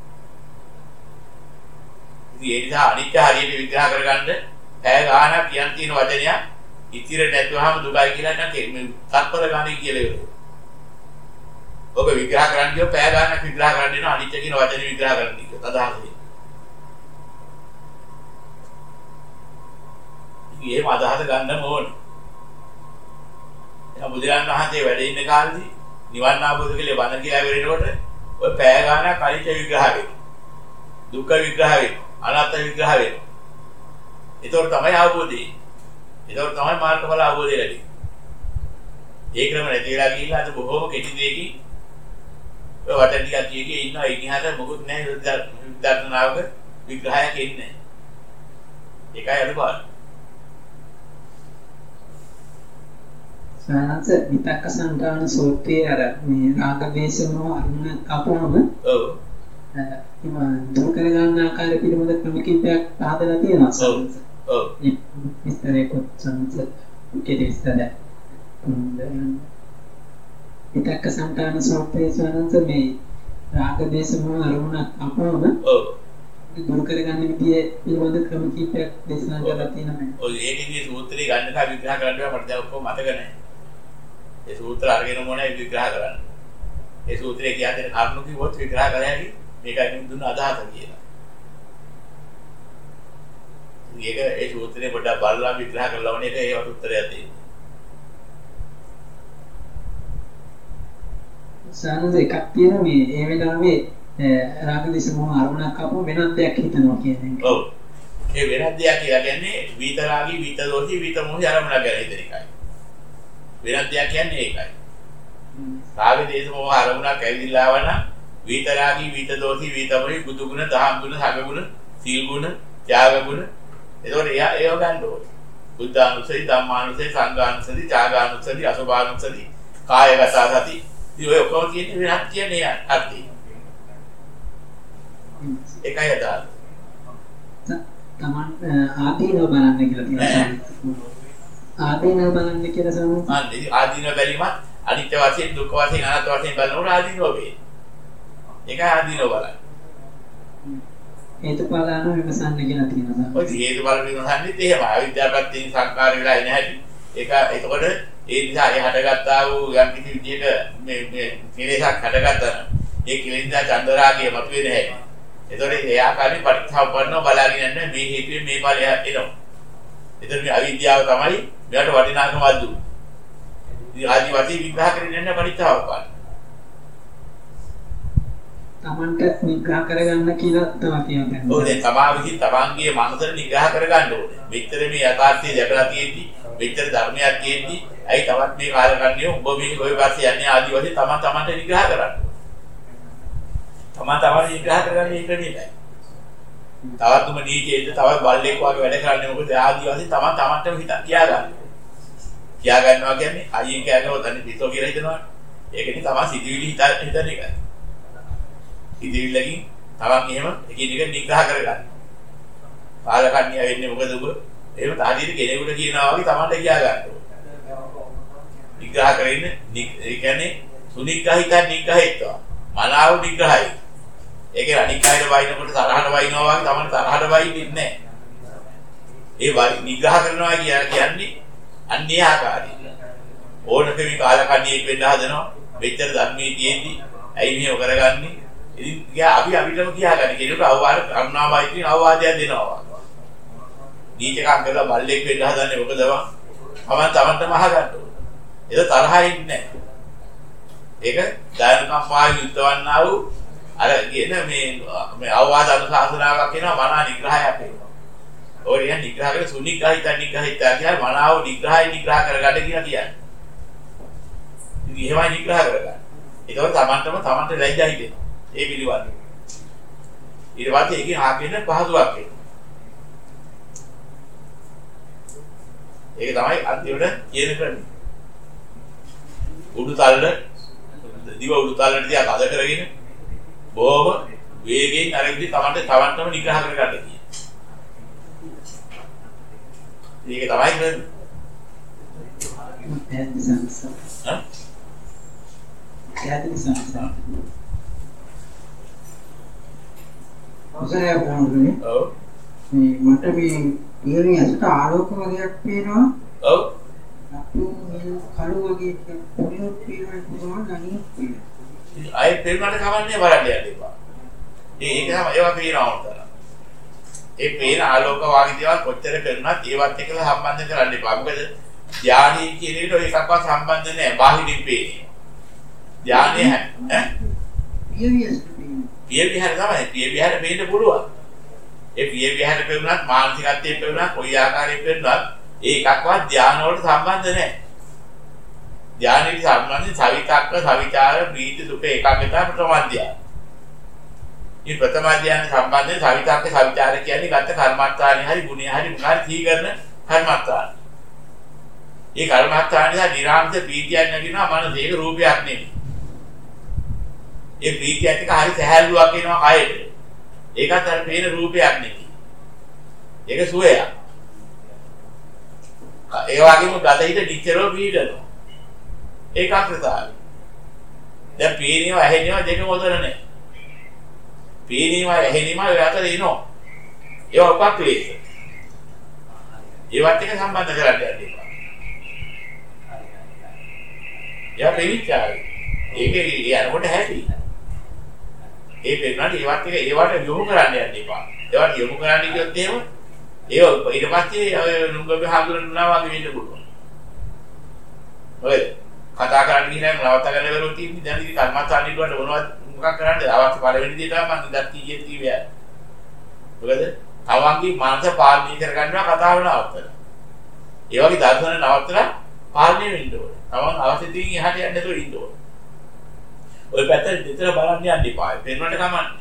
ඉතින් ඒ නිසා අනිත්‍ය හරියට විග්‍රහ කරගන්න පැය ගානක් කියන් තියෙන වචනයක් ඉතිර නැතුවම දුකයි කියලා නම් තත්පර ගානේ කියලා ඉවරයි. ඔබ විග්‍රහ කරන්න ගියොත් පැය ගානක් විග්‍රහ කරන්න වෙනවා අනිත්‍ය කියන වචනේ විග්‍රහ කරන්න කිව්වොත් අදහසයි. ඉතින් එහෙම අදහස ගන්න ඕනේ. එයා බුදුරජාණන් වහන්සේ වැඩ ඉන්න කාලේදී නිවන් ආબોධ කියලා බණ කියලා ඉවරනකොට ඔය පැය ගානක් අනිත්‍ය විග්‍රහ වෙනවා. දුක්ඛ විග්‍රහ වෙනවා. අනාත්ම විග්‍රහ වෙනවා. ඒතකොට තමයි ආબોධය. ඒතකොට තමයි මාර්ගඵල අවබෝධය ලැබෙන්නේ. ඒ ක්‍රම නැති වෙලා ගිහිල්ලා අද බොහොම කෙටි දෙයකින් ඔය වට ටිකක් කියේ ඉන්නවා ඉතිහාසෙ මොකුත් නැහැ විද්‍යාත්මනාවක විග්‍රහයක් එන්නේ නැහැ. ඒකයි අනුපාත. සානස විතක්ක සංකාන සූත්‍රයේ අර මේ රාගදේශම අරුණ කපුවම ඔව් එම දුරු කර ගන්න ආකාරය පිළිබඳ ක්‍රම කිහිපයක් පහදලා තියෙනවා සානස. ඔව් විස්තරේ කොට සානස කෙටි විස්තරය. විතක්ක සංකාන සූත්‍රයේ සානස මේ රාගදේශම අරුණ කපුවම ඔව් දුරු කර ගන්න විදිය පිළිබඳ ක්‍රම කිහිපයක් දේශනා කරලා තියෙනවා. ඔය ඒකේ සූත්‍රය ගන්න කා විග්‍රහ කරන්න බෑ මට දැන් ඔක්කොම මතක නැහැ. ඒ සූත්‍ර අරගෙන මොනවයි විග්‍රහ කරන්නේ. ඒ සූත්‍රයේ කියන්නේ කරුණු කිව්වොත් විග්‍රහ කරහැකි මේකයි දුන්න අදහස කියලා. මේක ඒ සූත්‍රේ පොඩ්ඩක් බලලා විග්‍රහ කරලා වුණ එක ඒවට උත්තරයක් දෙන්නේ. සානද එකක් තියෙන මේ ඒ වෙලාවේ රාගදේශ මොහ අරුණක් අපෝ වෙනත් දෙයක් හිතනවා කියන එක. ඔව්. ඒ වෙනත් දෙයක් කියලා කියන්නේ විතරාගී විතදෝෂී විතමෝහි අරමුණ ගැන හිතන එකයි. වෙනත් දෙයක් කියන්නේ ඒකයි. රාගදේශ මොහ අරමුණක් ඇවිදලා වන විතරාගී, විතදෝෂී, විතමයි, බුදු ගුණ, දහම් ගුණ, සංඝ ගුණ, සීල් ගුණ, ත්‍යාග ගුණ. ඒතකොට එයා ඒව ගන්න ඕනේ. බුද්ධානුස්සති, ධම්මානුස්සති, සංඝානුස්සති, ත්‍යාගානුස්සති, අසුභානුස්සති, කායගත සති. ඉතින් ඔය ඔක්කොම කියන්නේ වෙනත් කියන්නේ අර්ථය. ඒකයි අදාළ. තමන් ආදීනව බලන්න කියලා තියෙනවා. ආදීනව බලන්න කියලා සමහර අන්න ආදීනව බැලීමත් අනිත්‍ය වශයෙන්, දුක්ඛ වශයෙන්, අනාත්ම වශයෙන් බලනකොට ආදීනව වේ. ඒකයි ආදීනව බලන්න. හේතුඵලano විමසන්න කියලා තියෙනවා. ඔය හේතුඵල විමසන්නේත් එහෙම අවිද්‍යාවපත්තින් සංකාර වෙලා එන හැටි. ඒක එතකොට ඒ නිසා ඒ හටගත්තා වූ යම් කිසි විදිහක මේ මේ කෙලෙසක් හටගත්තා නම් ඒ කෙලෙන්දා චන්දරාගය මතුවේ නැහැ. එතකොට ඒ ආකාරයෙන් පටිච්චසමුප්පන්නව බලාගෙන යන්නේ මේ හේතුවෙන් මේ ඵලය එනවා. එතකොට මේ අවිද්‍යාව තමයි මෙයාට වටිනාකමක් දුන්නේ. ඉතින් ආදි වශයෙන් විග්‍රහ කරගෙන යන පටිච්චසමුප්පන්න. තමන්ට නිග්‍රහ කරගන්න කියලා තමයි කියන්නේ. ඔව් දැන් තමා විසින් තමන්ගේ මනසට නිග්‍රහ කරගන්න ඕනේ. මෙච්චර මේ යථාර්ථය දැකලා තියෙද්දි, මෙච්චර ධර්මයක් තියෙද්දි, ඇයි තවත් මේ කාලකන්ණිය ඔබ මේ ඔය වාසිය යන්නේ ආදි වශයෙන් තමන් තමන්ට නිග්‍රහ කරන්න. තමන් තමන් නිග්‍රහ කරගන්නේ ඒක නෙමෙයි. තවත් උම නීචේද තවත් බල්ලෙක් වගේ වැඩ කරන්නේ මොකද ආදි වශයෙන් තමන් තමන්ටම හිත කියා ගන්න. කියා ගන්නවා කියන්නේ අයියෙන් කෑගහුවොත් අනිත් පිටෝ කියලා හිතනවා. ඒකනේ තමන් සිතිවිලි හිත හිතන එක. සිතිවිල්ලකින් තමන් එහෙම එකිනෙක නිග්‍රහ කරගන්න. කාලකන්ණිය වෙන්නේ මොකද ඔබ? එහෙම තාදීට කෙනෙකුට කියනවා වගේ තමන්ට කියා ගන්න ඕනේ. නිග්‍රහ කරගෙන ඒ කියන්නේ සුනිග්‍රහිතා නිග්‍රහිතවා. මනාව නිග්‍රහයි. ඒකේ අනික් අයද වයින්කොට තරහට වයින්නවා වගේ තමන් තරහට වයින්නේ නැහැ. ඒ නිග්‍රහ කරනවා කියන්නේ අන්නේ ආකාරයි. ඕනකමි කාලකන්ණියෙක් වෙන්න හදනවා. මෙච්චර ධර්මයේ තියෙද්දි ඇයි මෙහෙම කරගන්නේ? ඉතින් ගියා අපි අපිටම කියාගන්න කෙනෙකුට අවවාද කරුණාවයි කියන අවවාදයක් දෙනවා. නීචකම් කරලා බල්ලෙක් වෙන්න හදන්නේ මොකද වා? තමන් තමන්ටම අහගන්න ඕනේ. ඒක තරහින් නැහැ. ඒක දායකම්පා යුද්ධවන්නා වූ අර කියන මේ මේ අවවාද අනුශාසනාවක් කියනවා මනා නිග්‍රහයක් වෙනවා. ඔය කියන්නේ නිග්‍රහ කරලා සුනිග්‍රහිත නිග්‍රහිත කියන්නේ මනාව නිග්‍රහයි නිග්‍රහ කරගන්න කියලා කියන්නේ. ඉතින් එහෙමයි නිග්‍රහ කරගන්න. ඒකවල තමන්ටම තමන්ට ලැජ්ජා හිතෙනවා. ඒ පිළිවන්නේ. ඊට පස්සේ ඒකේ ආගෙන පහසුවක් එනවා. ඒක තමයි අන්තිමට කියන ක්‍රමය. උඩු තල්ල දිව උඩු තල්ලට තියා අද කරගෙන බොහොම වේගයෙන් අරගෙන තමන්ට තවන්ටම නිග්‍රහ කරගන්න කියන්නේ. ඒක තමයි කරන්නේ. හා? යාදී සංසාර. ඔසරය වුණානේ. ඔව්. මේ මට මේ ඊළඟ ඇසට ආලෝක වගේක් පේනවා. ඔව්. අපු මේ කළු වගේ පොඩියක් පේනවා කොහොමද නැන්නේ? ආයේ පේනකට කවන්නේ බලන්න යන්න එපා. ඒ ඒක තමයි ඒවා පේනවා උතන. ඒ පේන ආලෝක වාගේ දේවල් කොච්චර කරනවත් ඒවත් එක්කලා සම්බන්ධ කරන්න එපා. මොකද ධානී කියන එකට ඔය එකක්වත් සම්බන්ධ නැහැ. බාහිරින් පේන්නේ. ධානයේ ඈ? පියවියස් පිය විහාර තමයි. පිය විහාර පේන්න පුළුවන්. ඒ පිය විහාර පෙවුනත් මානසිකත්වයේ පෙවුනත් කොයි ආකාරයක පෙවුනත් ඒ එකක්වත් ධාන වලට සම්බන්ධ නැහැ. ධානයේ සම්බන්ධ සවිතක්ක සවිචාර ප්‍රීති සුඛ ඒකාග්‍රතාව ප්‍රථම ධානය. මේ ප්‍රථම ධානය සම්බන්ධයෙන් සවිතක්ක සවිචාර කියන්නේ ගත කර්මස්ථානේ හරි ගුණේ හරි මොනාරි සීකරන කර්මස්ථාන. ඒ කර්මස්ථානේ හරි නිරාන්ත ප්‍රීතියක් නැගිනවා මනස ඒක රූපයක් නෙමෙයි. ඒ ප්‍රීතියත් එක හරි සහැල්ලුවක් එනවා කයට. ඒකත් අර පේන රූපයක් නෙමෙයි. ඒක සුවයක්. ඒ වගේම ගත හිත නිතරම පීඩනවා. ඒකාග්‍රතාවය. දැන් පේනේව ඇහෙනේව දෙකම උතර නැහැ. පේනේව ඇහෙනේම ඔය අතර එනවා. ඒවා උපක්ලේශ. ඒවත් එක සම්බන්ධ කරන්න යන්නේ. යා පෙවිච්චායි. ඒකේ යනකොට හැටි. ඒ පෙන්නන්නේ ඒවත් එක ඒවට යොමු කරන්න යන්න එපා. ඒවට යොමු කරන්න කියොත් එහෙම ඒ ඊට පස්සේ ඔය නුඹගේ හඳුනනවා වගේ වෙන්න පුළුවන්. ඔය කතා කරන්න ගිහින් නවත්ත ගන්න වෙලෝ තියෙන්නේ දැන් ඉතින් කර්මස්ථාන ඉදුවට මොනවද මොකක් කරන්නද? අවශ්‍ය පළවෙනි දේ තමයි මම ඉඳන් කීයේ කිව්වේ. මොකද තවන්ගේ මනස පාලනය කරගන්නවා කතාව නවත්තලා. ඒ වගේ දර්ශන නවත්තලා පාලනය වෙන්න ඕනේ. තවන් අවශ්‍ය දෙයින් එහාට යන්න නැතුව ඉන්න ඕනේ. ඔය පැත්තට විතර බලන්න යන්න එපා. පේනවට කමන්නේ.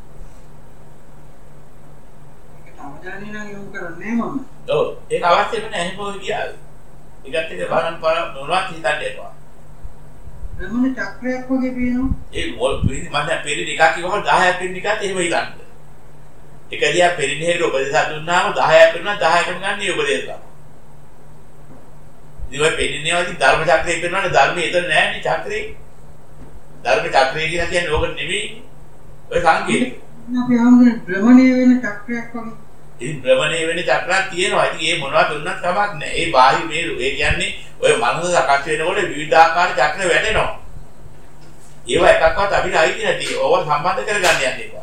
අවධානය නම් යොමු කරන්නේ මම. ඔව් ඒක අවශ්‍යම නැහැ කොහොමද කියාවේ. ඒකත් එක බලන්න මොනවද හිතන්න එපා. ප්‍රමණ චක්‍රයක් වගේ පේනවා. ඒ මොල් පිළිදි මම දැන් පෙරිණ එකක් කිව්වම දහයක් පෙරිණ එකත් එහෙම හිතන්න. එක දිහා පෙරිණ හේර උපදේශ දුන්නාම දහයක් පෙරුණා දහයකම ගන්න ඒ උපදේශ තමයි. ඉතින් ඔය පෙරිණේ වගේ ධර්ම චක්‍රේ පෙරුණානේ ධර්මයේ එතන නැහැනේ චක්‍රේ. ධර්ම චක්‍රය කියලා කියන්නේ ඕක නෙමෙයි. ඔය සංකේතය. අපි ආන්නේ භ්‍රමණය වෙන චක්‍රයක් වගේ. ඉතින් භ්‍රමණය වෙන චක්‍රයක් තියෙනවා. ඉතින් ඒ මොනවද දුන්නත් කමක් නැහැ. ඒ බාහි මේරු. ඒ කියන්නේ ඔය මනස සකස් වෙනකොට විවිධාකාර චක්‍ර වැටෙනවා. ඒවා එකක්වත් අපිට අයිති නැති. ඕවා සම්බන්ධ කරගන්න යන්න එපා.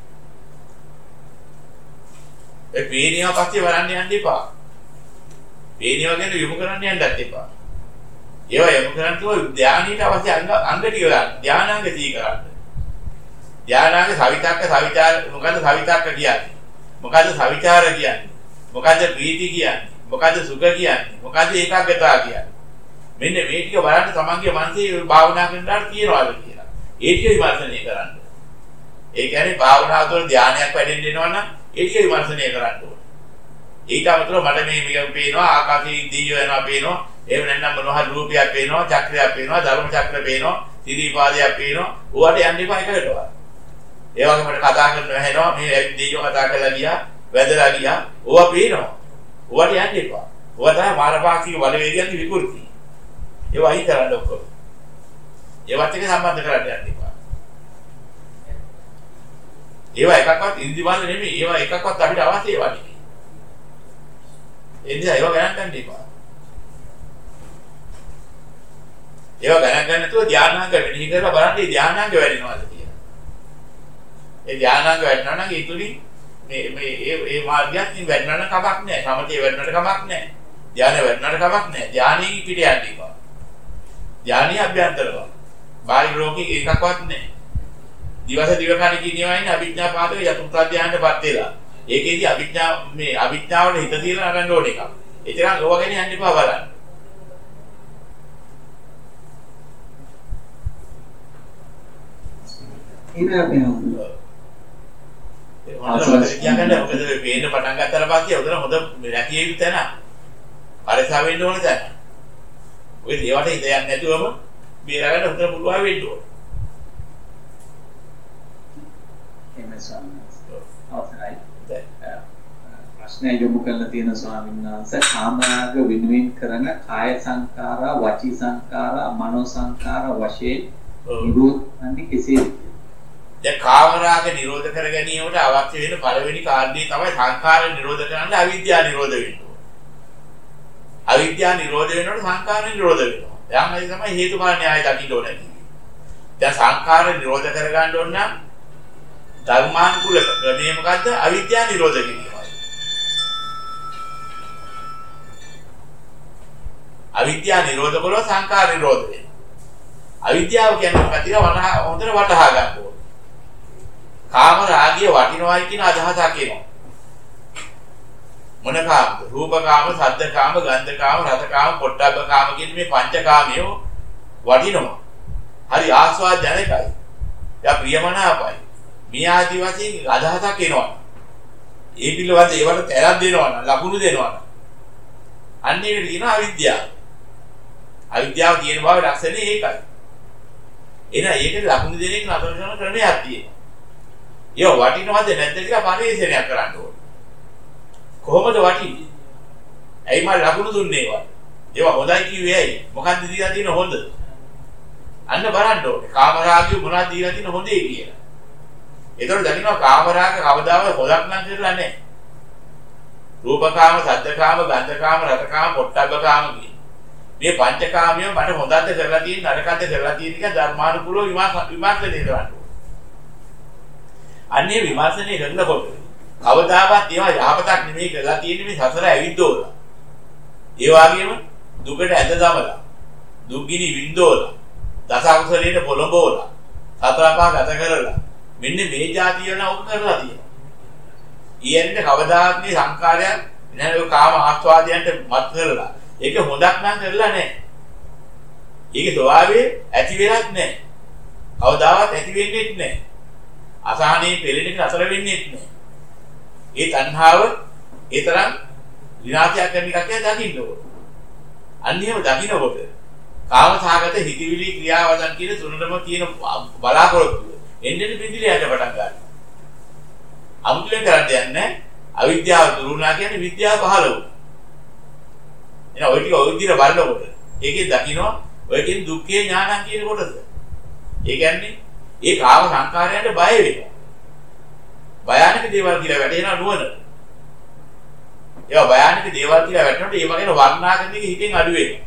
ඒ පේනියව පස්සේ වරන්න යන්න එපා. පේනියව ගැන යොමු කරන්න යන්නත් එපා. ඒවා යොමු කරන්න තුව ධානයට අවශ්‍ය අංග අංග ටික ගන්න. ධානාංග දී කරන්න. ධානාංග සවිතක්ක සවිචාර මොකද්ද සවිතක්ක කියන්නේ? මොකද්ද සවිචාර කියන්නේ? මොකද්ද ප්‍රීති කියන්නේ? මොකද්ද සුඛ කියන්නේ? මොකද්ද ඒකාග්‍රතාව කියන්නේ? මෙන්න මේ ටික බලන්න තමන්ගේ මනසේ භාවනා කරනකොට තියනවාද කියලා. ඒ ටික විමර්ශනය කරන්න. ඒ කියන්නේ භාවනාව තුළ ධානයක් වැඩෙන්න වෙනවා නම් ඒ ටික විමර්ශනය කරන්න ඕනේ. ඊට අමතරව මට මේ මේක පේනවා ආකාශයේ දීය වෙනවා පේනවා. එහෙම නැත්නම් මොනවා හරි රූපයක් පේනවා, චක්‍රයක් පේනවා, ධර්ම චක්‍ර පේනවා, සිරීපාදයක් පේනවා. ඕවට යන්න එපා එකකට. ඒ වගේ මට කතා කරනවා ඇහෙනවා මේ දීජෝ කතා කරලා ගියා, වැදලා ගියා. ඕවා පේනවා. ඕවට යන්න එපා. ඕවා තමයි මානපාක්ෂික බලවේගයන්ගේ විකෘති. ඒවා අයින් කරන්න ඔක්කොම. ඒවත් එක්ක සම්බන්ධ කරන්න යන්න එපා. ඒවා එකක්වත් ඉන්දිවාල නෙමෙයි. ඒවා එකක්වත් අපිට අවශ්‍ය ඒවා නෙමෙයි. ඒ නිසා ඒවා ගණන් ගන්න එපා. ඒවා ගණන් ගන්න නැතුව ධානාංග වෙනෙහි කරලා බලන්න මේ ධානාංග වැඩිනවද කියලා. ඒ ධානාංග වැඩිනවා නම් ඒ තුලින් මේ මේ ඒ ඒ මාර්ගයත් ඉතින් වැඩිනවා නම් කමක් නැහැ. සමතේ වැඩිනවට කමක් නැහැ. ධානය වැඩිනවට කමක් නැහැ. ධානයේ පිට යන්න එපා. ධානයේ අභ්‍යන්තරව. බාහිර ලෝකේ එකක්වත් නැහැ. දිවස දිව කන කියනවා ඉන්නේ අභිඥා පාදක යතුර්ථ ධානයටපත් වෙලා. ඒකේදී අභිඥා මේ අභිඥාවට හිත තියලා ගන්න ඕන එකක්. ඒ තරම් ඕවා ගැන යන්න එපා බලන්න. ඉතින් හොඳට කියන්න මොකද මේ පේන්න පටන් ගත්තාට පස්සේ උදේට හොඳ රැකිය යුතු තැන. පරිසාව වෙන්න ඕන තැන. ඔය දේවට ඉඳ යන්නේ නැතුවම බේරගන්න හොඳට පුළුවන් වෙන්න ඕන. එහෙමයි ස්වාමීන් වහන්සේ. අවසරයි. ප්‍රශ්නය යොමු කරලා තියෙන ස්වාමීන් වහන්සේ කාමරාග වෙනුවෙන් කරන කාය සංඛාරා, වචී සංඛාරා, මනෝ සංඛාරා වශයෙන් නිරෝධ වන්නේ කෙසේද? දැන් කාමරාග නිරෝධ කර ගැනීමට අවශ්‍ය වෙන පළවෙනි කාරණේ තමයි සංඛාර නිරෝධ කරන්න අවිද්‍යාව නිරෝධ වෙන්න ඕන. අවිද්‍යාව නිරෝධ වෙනකොට සංඛාර නිරෝධ වෙනවා. දැන් මේ තමයි හේතුඵල න්‍යාය දකින්න ඕනේ කියන්නේ. දැන් සංඛාර නිරෝධ කර ගන්න ඕන නම් ධර්මානුකූල ක්‍රමය මොකද්ද? අවිද්‍යාව නිරෝධ කිරීමයි. අවිද්‍යාව නිරෝධ කළොත් සංඛාර නිරෝධ වෙනවා. අවිද්‍යාව කියන්නේ මොකක්ද කියලා වටහා හොඳට වටහා ගන්න ඕනේ. කාම රාගිය වටිනවයි කියන අදහසක් එනවා. මොන කාමද? රූප කාම, ශබ්ද කාම, ගන්ධ කාම, රස කාම, පොට්ටබ්බ කාම කියන මේ පංච කාමයේ වටිනවා. හරි ආස්වාදජනකයි. යා ප්‍රියමනාපයි. මේ ආදි වශයෙන් අදහසක් එනවා. ඒ පිළිවෙත ඒවට තරක් දෙනවා නම්, ලකුණු දෙනවා නම්. අන්න ඒකට කියනවා අවිද්‍යාව. අවිද්‍යාව කියන බව ලක්ෂණය ඒකයි. එහෙනම් ඒකට ලකුණු දෙන එක නතර කරන ක්‍රමයක් තියෙනවා. ඒව වටිනවද නැද්ද කියලා පරිශීලනයක් කරන්න ඕනේ. කොහොමද වටින්නේ? ඇයි මම ලකුණු දුන්නේ ඒවා? ඒවා හොඳයි කිව්වේ ඇයි? මොකක්ද දීලා තියෙන හොඳ? අන්න බලන්න ඕනේ. කාමරාගය මොනවද දීලා තියෙන හොඳේ කියලා. ඒතකොට දකින්නවා කාමරාග කවදාවත් හොදක් නම් කරලා නැහැ. රූපකාම, සද්දකාම, ගන්ධකාම, රසකාම, පොට්ටබ්බකාම කියන මේ පංචකාමිය මට හොඳද කරලා තියෙන නරකද කරලා තියෙන එක ධර්මානුකූලව විමර්ශනය කරන්න. අන්නේ විමර්ශනය කරනකොට කවදාවත් ඒවා යහපතක් නෙමෙයි කරලා තියෙන්නේ මේ සසර ඇවිද්දෝලා. ඒ වගේම දුකට ඇද දමලා, දුක්ගිනි විඳෝලා, දස අකුසලයට පොළඹවලා, සතර පහ ගත කරලා මෙන්න මේ જાතිය වෙන උක් කරලා තියෙනවා. ඊයෙන්ද කවදාවත් මේ සංකාරයන් නැත්නම් කාම ආස්වාදයන්ට මත් කරලා ඒක හොඳක් නම් කරලා නැහැ. ඒකේ ස්වභාවය ඇති වෙලක් නැහැ. කවදාවත් ඇති වෙන්නේ නැහැ. අසහනේ පෙළෙන එක නතර වෙන්නේ නැහැ. ඒ තණ්හාව ඒ තරම් විනාශයක් කරන එකක් කියලා දකින්න ඕන. අන්න එහෙම දකින්නකොට කාමසහගත හිතවිලි ක්‍රියාවදන් කියන තුනටම තියෙන බලාපොරොත්තුව එන්නේ පිළිදිල යන්න පටන් ගන්නවා. අමුතුවෙන් කරන්න යන්නේ අවිද්‍යාව දුරු වුණා කියන්නේ විද්‍යාව පහළ වුණා. එහෙනම් ඔය ටික ඔය විදිහට බලනකොට ඒකෙන් දකින්නවා ඔය කියන දුක්ඛේ ඥානං කියන කොටස. ඒ කියන්නේ ඒ කාම සංකාරයන්ට බය වෙනවා. භයානක දේවල් කියලා වැටෙනවා නුවණ. ඒවා භයානක දේවල් කියලා වැටෙනකොට ඒ වගේම වර්ණනා කරන එක හිතෙන් අඩු වෙනවා.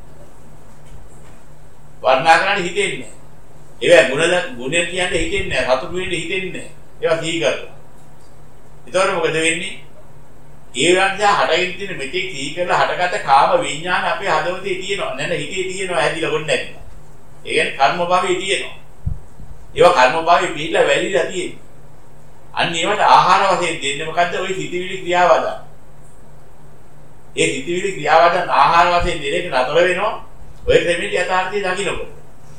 වර්ණනා කරන්න හිතෙන්නේ නැහැ. ඒවා ගුණ ගුණ කියන්නේ හිතෙන්නේ නැහැ. සතුටු වෙන්න හිතෙන්නේ නැහැ. ඒවා සිහි කරලා. ඒතකොට මොකද වෙන්නේ? ඒ වන්දා හටගෙන තියෙන මෙතෙක් සිහි කරලා හටගත කාම විඥාන අපේ හදවතේ තියෙනවා. නැත්නම් හිතේ තියෙනවා ඇදිලා ගොඩ නැතිනවා. ඒ කියන්නේ කර්ම භාවයේ තියෙනවා. ඒවා කර්ම භාවයේ පිළිලා වැළිලා තියෙනවා. අන්න ඒවට ආහාර වශයෙන් දෙන්නේ මොකද්ද? ওই සිතිවිලි ක්‍රියාවදන්. ඒ සිතිවිලි ක්‍රියාවදන් ආහාර වශයෙන් දෙන එක නතර වෙනවා. ඔය ක්‍රමෙට යථාර්ථය දකින්නකොට.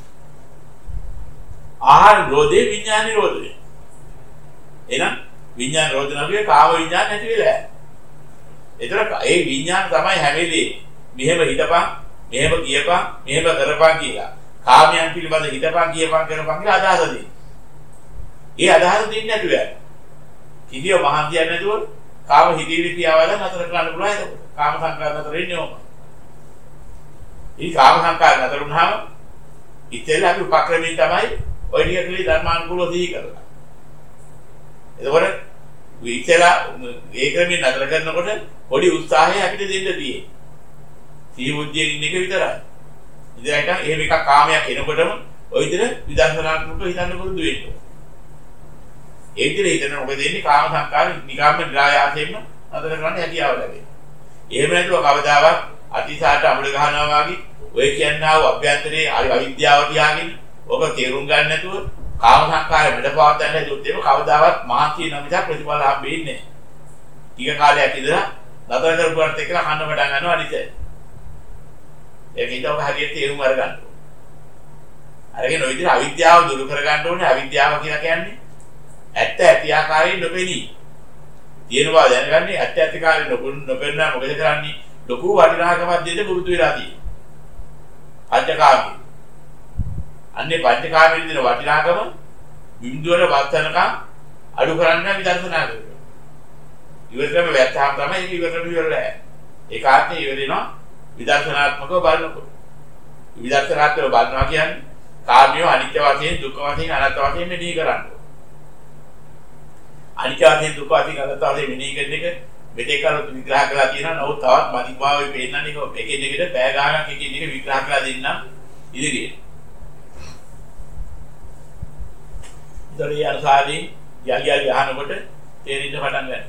ආහාර නිරෝධේ විඥාන නිරෝධේ. එහෙනම් විඥාන නිරෝධ නැතිව කාම විඥාන නැති වෙලා යනවා. ඒතර ඒ විඥාන තමයි හැම වෙලේ මෙහෙම හිතපන්, මෙහෙම කියපන්, මෙහෙම කරපන් කියලා. කාමයන් පිළිබඳ හිතපන්, කියපන්, කරපන් කියලා අදහස දෙන්නේ. ඒ අදහස දෙන්නේ නැතුව යනවා. කිසිය මහන්සියක් නැතුව කාම හිතවිලි ක්‍රියාවල නතර කරන්න පුළුවන් ඒක. කාම සංකාර නතර වෙන්නේ ඕක. මේ කාම සංකාර නතර වුණාම ඉතින් අපි උපක්‍රමයෙන් තමයි ඔය ටික කලේ ධර්මානුකූලව සිහි කරලා. එතකොට විචලා ඒ ක්‍රමයෙන් නතර කරනකොට පොඩි උත්සාහයක් අපිට දෙන්න තියෙන්නේ. සිහි බුද්ධියෙන් ඉන්න එක විතරයි. ඉතින් එහෙම එකක් කාමයක් එනකොටම ඔය විදිහට විදර්ශනාත්මකව හිතන්න පුරුදු වෙන්න ඕනේ. ඒ විදිහට හිතන මොකද වෙන්නේ කාම සංකාර නිකාම්ම නිරායාසයෙන්ම නතර කරන්න හැකියාව ලැබෙනවා. එහෙම නැතුව කවදාවත් අතිසාරට අමුඩ ගහනවා වගේ ඔය කියනවා අභ්‍යන්තරයේ අවිද්‍යාව තියාගෙන ඔබ තේරුම් ගන්න නැතුව කාම සංකාරය මෙඩපවත් දැන්න දුත් ඒක කවදාවත් මහන්සිය නැමිට ප්‍රතිඵල හම්බෙන්නේ නැහැ. ටික කාලයක් ඉඳලා නතර කරපුවාට එක්කලා කන්න පටන් ගන්නවා අනිත්. ඒක ඊටව හරියට තේරුම් අරගන්න ඕනේ. අරගෙන ඔය විදිහට අවිද්‍යාව දුරු කර ගන්න ඕනේ. අවිද්‍යාව කියලා කියන්නේ ඇත්ත ඇති ආකාරයෙන් නොපෙනී. තියෙන බව දැනගන්නේ ඇත්ත ඇති ආකාරයෙන් නොපෙන්නා මොකද කරන්නේ? ලොකු වටිනාකමක් දෙන්න පුරුදු වෙලා තියෙනවා. පංචකාමී. අන්නේ පංචකාමී දෙන වටිනාකම බිඳුවර වත්තනකම් අඩු කරන්න විදර්ශනා කරනවා. ඉවරටම වැත්තාම තමයි ඒක ඉවරට ඉවරලා. ඒක ආත්මය ඉවරේනවා විදර්ශනාත්මකව බලනකොට. විදර්ශනාත්මකව බලනවා කියන්නේ කාමිය අනිත්‍ය වශයෙන් දුක්ඛ වශයෙන් අනාත්ම වශයෙන් මෙනෙහි කරන්නේ. අනිත්‍ය වශයෙන් දුක්ඛ වශයෙන් අනාත්ම වශයෙන් මෙනෙහි කරන එක මෙතෙක් කල විග්‍රහ කරලා තියෙනවා. නමුත් තවත් මදිභාවයේ පේන්නන්නේ එකින් එකට පැය ගානක් එකින් එක විග්‍රහ කරලා දෙන්නම් ඉදිරියට. ඉතින් අරසාදී යලි යලි අහනකොට තේරෙන්න පටන් ගන්නවා.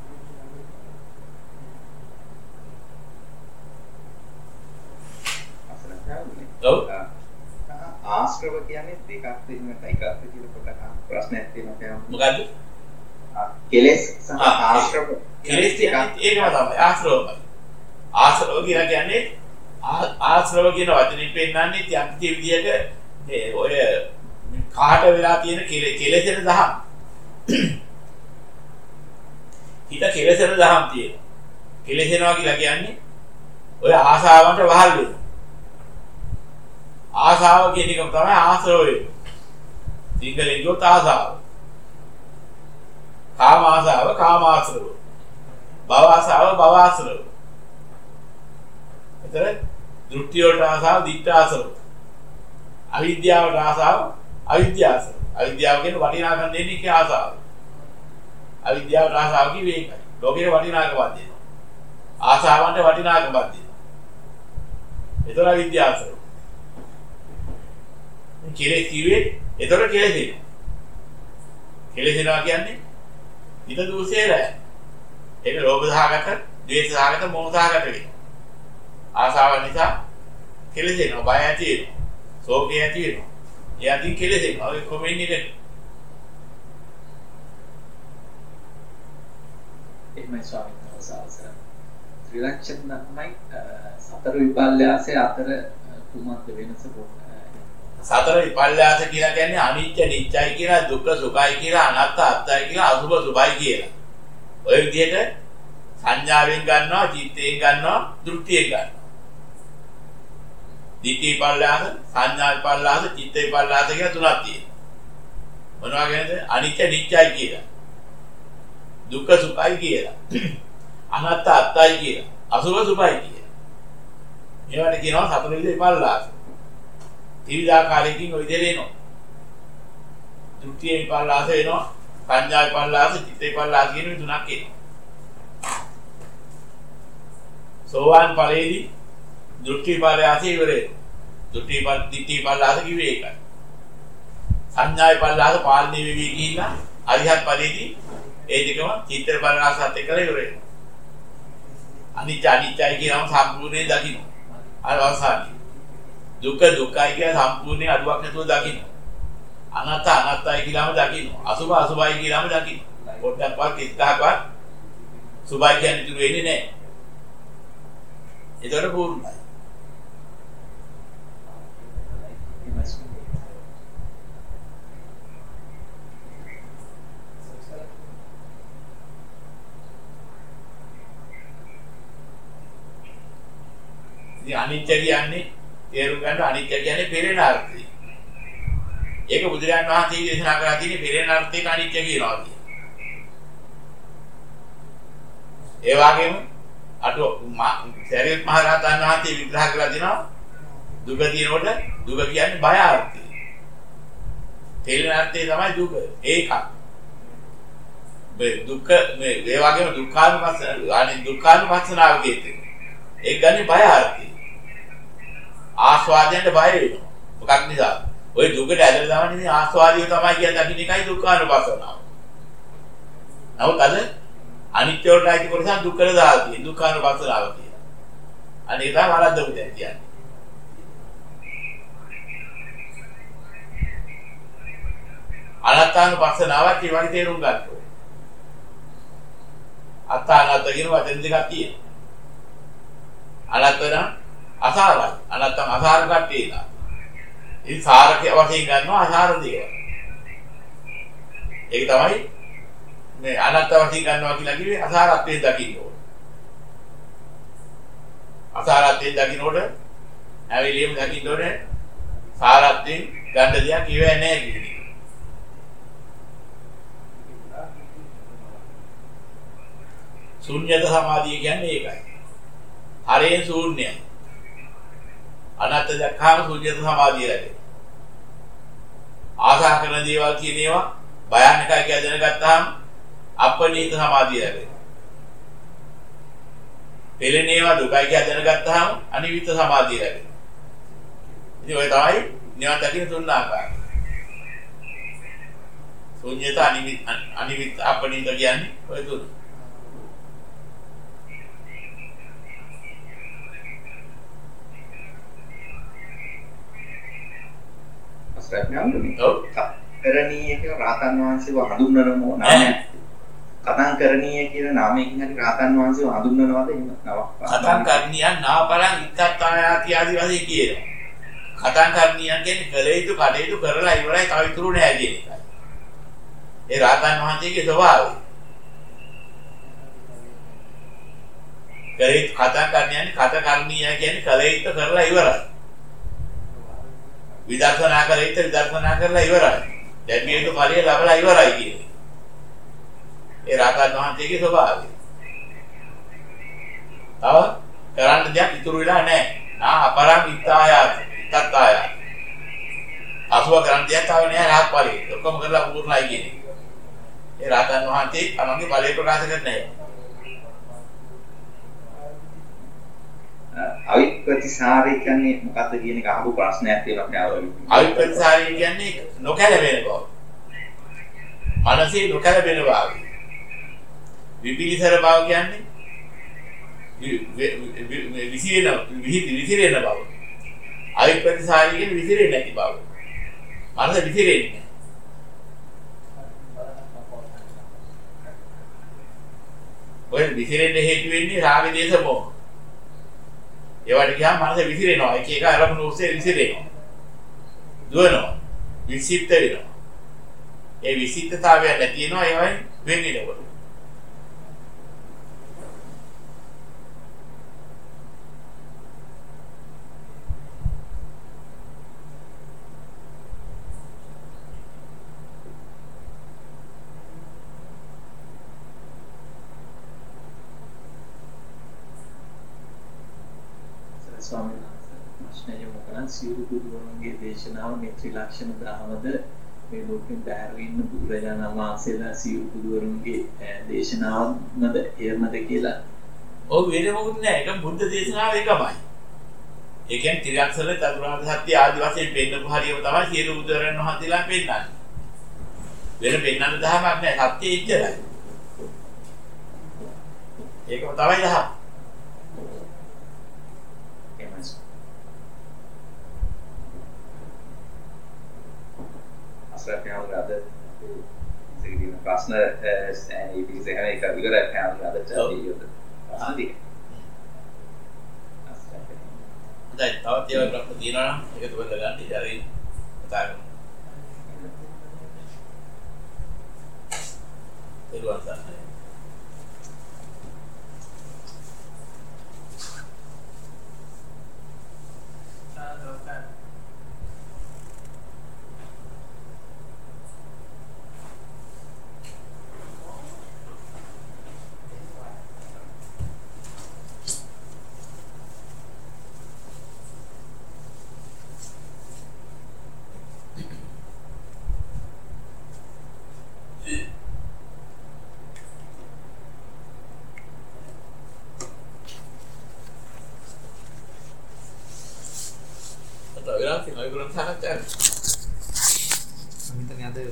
ඔව්. ආශ්‍රව කියන්නේ දෙකක් දෙන්නට එකක් කියලා පොඩ්ඩක් ප්‍රශ්නයක් තියෙනවා. මොකද්ද? කෙලෙස් සහ ආශ්‍රව. කෙලෙස් කියන්නේ ඒකම තමයි ආශ්‍රවයි. ආශ්‍රව කියලා කියන්නේ ආශ්‍රව කියන වචනේ පෙන්නන්නේ යම්කිසි විදියක මේ ඔය කාට වෙලා තියෙන කෙලෙසෙන දහම්. හිත කෙලෙසෙන දහම් තියෙනවා. කෙලෙසෙනවා කියලා කියන්නේ ඔය ආශාවන්ට වහල් වෙනවා. ආශාව කියන එක තමයි ආශ්‍රව වෙන්නේ. සිංහලෙන් කියොත් ආශාව. කාම ආශාව කාම ආශ්‍රව. භව ආශාව භව ආශ්‍රව. එතන දෘෂ්ටි වලට ආශාව දිට්ඨ ආශ්‍රව. අවිද්‍යාවට ආශාව අවිද්‍යාව ආශ්‍රව. අවිද්‍යාව කියන වටිනාකම් දෙන්නේ කී ආශාව. අවිද්‍යාවට ආශාව කිව්වේ ඒකයි. ලෝකේ වටිනාකමක් දෙනවා. ආශාවන්ට වටිනාකමක් දෙනවා. ඒතර අවිද්‍යාව ආශ්‍රව. කෙලෙස් කිව්වේ ඒතර කෙලෙසෙනවා. කෙලෙසෙනවා කියන්නේ හිත දුසේලා. ඒක ලෝභ සහගත, ද්වේෂ සහගත, මෝහ සහගත වෙනවා. ආසාව නිසා කෙලෙසෙනවා, බය ඇති වෙනවා, ශෝකය ඇති වෙනවා. ඒ අදින් කෙලෙසෙනවා. ඔය කොමෙන්නේ නැහැ. එහෙමයි ස්වාමීන් වහන්සේ. ත්‍රිලක්ෂණ තමයි සතර විපල්යාසේ අතර කුමක්ද වෙනස? සතර විපල්ලාස කියලා කියන්නේ අනිත්‍ය නිත්‍යයි කියලා, දුක්ඛ සුඛයි කියලා, අනාත්ම අත්තයි කියලා, අසුභ සුභයි කියලා. ඔය විදිහට සංඥාවෙන් ගන්නවා, චිත්තයෙන් ගන්නවා, දෘෂ්ටියෙන් ගන්නවා. දිට්ඨි විපල්ලාස, සංඥා විපල්ලාස, චිත්ත විපල්ලාස කියලා තුනක් තියෙනවා. මොනවා කියන්නේද? අනිත්‍ය නිත්‍යයි කියලා, දුක්ඛ සුඛයි කියලා, අනාත්ම අත්තයි කියලා, අසුභ සුභයි කියලා. මේවට කියනවා සතර විද විපල්ලාස. ත්‍රිවිධාකාරයකින් ඔය විදිහට එනවා. දෘෂ්ටි විපල්ලාස වෙනවා, සංඥා විපල්ලාස, චිත්ත විපල්ලාස කියන මේ තුනක් එනවා. සෝවාන් ඵලයේදී දෘෂ්ටි විපල්ලාසය ඉවරයි. දෘෂ්ටි දිට්ඨි විපල්ලාස කිව්වේ ඒකයි. සංඥා විපල්ලාස පාලනය වෙවි ගිහිල්ලා අරිහත් ඵලයේදී ඒ දෙකම චිත්ත විපල්ලාසත් එක්කලා ඉවරයි. අනිත්‍ය අනිත්‍යයි කියනම සම්පූර්ණයෙන් දකින්න. අර අවසානයේ දුක්ඛ දුක්ඛයි කියලා සම්පූර්ණයෙන් අඩුවක් නැතුව දකින්න. අනාත්ම අනාත්මයි කියලාම දකින්න. අසුභ අසුභයි කියලාම දකින්න. පොඩ්ඩක්වත් ඉස්සහකවත් සුභයි කියන්නේ ඉතුරු වෙන්නේ නැහැ. ඒතර පූර්ණයි. ඉතින් අනිත්‍ය කියන්නේ තේරුම් ගන්න අනිත්‍ය කියන්නේ පෙරෙන අර්ථය. ඒක බුදුරජාණන් වහන්සේ දේශනා කරලා තියෙන්නේ පෙරෙන අර්ථයක අනිත්‍ය කියනවා කියන්නේ. ඒ වගේම අටෝ සරියුත් මහ රහතන් වහන්සේ විග්‍රහ කරලා දෙනවා දුක කියනකොට දුක කියන්නේ බය අර්ථය. තේරෙන අර්ථය තමයි දුක. ඒකක්. මේ දුක මේ ඒ වගේම දුක්ඛානුපස්සන අනේ දුක්ඛානුපස්සනාව කියන්නේ. ඒක ගන්නේ බය අර්ථය. ආස්වාදයෙන් බය වෙනවා. මොකක් නිසාද? ওই දුකට ඇදලා දාන්නේ මේ ආස්වාදිය තමයි කියන දකින්න එකයි දුක්ඛානුපස්සනාව. නමුත් අද අනිත්‍ය වලට අයිති කොටස දුක්ඛල දාලා තියෙන දුක්ඛානුපස්සනාව කියන. අනේ ඒක තමයි වරද්දමු දැන් කියන්නේ. අනාත්මානුපස්සනාවත් ඒ වගේ තේරුම් ගන්න ඕනේ. අත්තානාත කියන වචන දෙකක් තියෙනවා. අනාත්ම අසාරයි. අනාත්ම අසාර කට්ටිය නා. ඉතින් සාරක වශයෙන් ගන්නවා අසාර දේවල්. ඒක තමයි මේ අනාත්ම වශයෙන් ගන්නවා කියලා කිව්වේ අසාරත්වයෙන් දකින්න ඕනේ. අසාරත්වයෙන් දකින්නකොට ඇවිලියම දකින්න ඕනේ සාරත්වයෙන් ගන්න දෙයක් කිව්වේ නැහැ කියන්නේ. ශුන්‍යත සමාධිය කියන්නේ ඒකයි. හරයෙන් ශූන්‍යයි. අනත්ත දැක්කාම ශුන්‍යත සමාධිය ලැබෙනවා. ආශා කරන දේවල් කියන ඒවා භයානකයි කියලා දැනගත්තාම අපනීත සමාධිය ලැබෙනවා. පෙළෙන ඒවා දුකයි කියලා දැනගත්තාම අනිවිත සමාධිය ලැබෙනවා. ඉතින් ඔය තමයි නිවන් දකින්න තුන් ආකාරය. ශුන්‍යත අනිවිත අනිවිත අපනීත කියන්නේ ඔය තුන. ඔව් කරණීය කියලා රාතන් වහන්සේව හඳුන්වනම නාමයක්. කතං කරණීය කියන නාමයෙන් හරි රාතන් වහන්සේව හඳුන්වනවාද එහෙම නමක්. කතං කරණීයන් නාපරං ඉත්තත්තායාති ආදි වශයෙන් කියනවා. කතං කරණීයන් කියන්නේ කළ යුතු කටයුතු කරලා ඉවරයි තව ඉතුරු නැහැ කියන එකයි. ඒ රාතන් වහන්සේගේ ස්වභාවය. කළ යුතු කතං කරණීයන් කත කරණීය කියන්නේ කළ යුතු කරලා ඉවරයි. විදර්ශනා කරලා ඉත විදර්ශනා කරලා ඉවරයි. දැන් මේක ඵලය ලැබලා ඉවරයි කියන්නේ. ඒ රාතන් වහන්සේගේ ස්වභාවය. තව කරන්න දෙයක් ඉතුරු වෙලා නැහැ. නා අපරං ඉත්තායාත ඉත්තත්තාය. අසුව කරන්න දෙයක් තව නැහැ රාත් ඵලෙ. ඔක්කොම කරලා පූර්ණයි කියන්නේ. ඒ රාතන් වහන්සේ තමන්ගේ ඵලය ප්‍රකාශ කරන්නේ නැහැ. අවිප්‍රතිසාරය කියන්නේ මොකක්ද කියන එක අහපු ප්‍රශ්නයක් තියෙනවා යාළුවෝ. අවිප්‍රතිසාරය කියන්නේ නොකැලපෙන බව. මනසේ නොකැලපෙන බව. විපිලිසර බව කියන්නේ විසිරෙන විසිරෙන බව. අවිප්‍රතිසාරය කියන්නේ විසිරෙන්නේ නැති බව. මනස විසිරෙන්නේ. ඔය විසිරෙන්න හේතු වෙන්නේ රාග දේශ මොහ. ඒවට ගියාම මනස විසිරෙනවා. එක එක අරමුණු ඔස්සේ විසිරෙනවා. දුවනවා. විසිට වෙනවා. ඒ විසිටතාවය නැති වෙනවා ඒවයි වෙන්නේනකොට. ස්වාමීන් වහන්සේ ප්‍රශ්නය යොමු කරන් සියලු බුදුරන්ගේ දේශනාව මේ ත්‍රිලක්ෂණ දහමද මේ ලෝකෙන් බැහැර ඉන්න බුදුරජාණන් වහන්සේලා සියලු බුදුරන්ගේ දේශනාවමද එයමද කියලා. ඔව් වෙන මොකුත් නෑ. ඒක බුද්ධ දේශනාව එකමයි. ඒ කියන්නේ ත්‍රිලක්ෂණ චතුරාර්ය සත්‍ය ආදි වශයෙන් පෙන්නපු හරියම තමයි සියලු බුදුරජාණන් වහන්සේලා පෙන්නන්නේ. වෙන පෙන්නන්න දහමක් නෑ. සත්‍ය ඉච්චරයි. ඒකම තමයි දහම. Asraf yang ada segini ප්‍රශ්න ඒ පිළිසෙ හැම එක විතරයි පැහැදිලි අද චාටි යොද. ආදී. අස්රාෆ්. දැන් තවත් ඒවා ප්‍රශ්න තියෙනවා නම් ඒක තුබල ගන්න ඉතින් කතා කරමු. ඒරුවන් සන්නයි. Gracias, no hay gran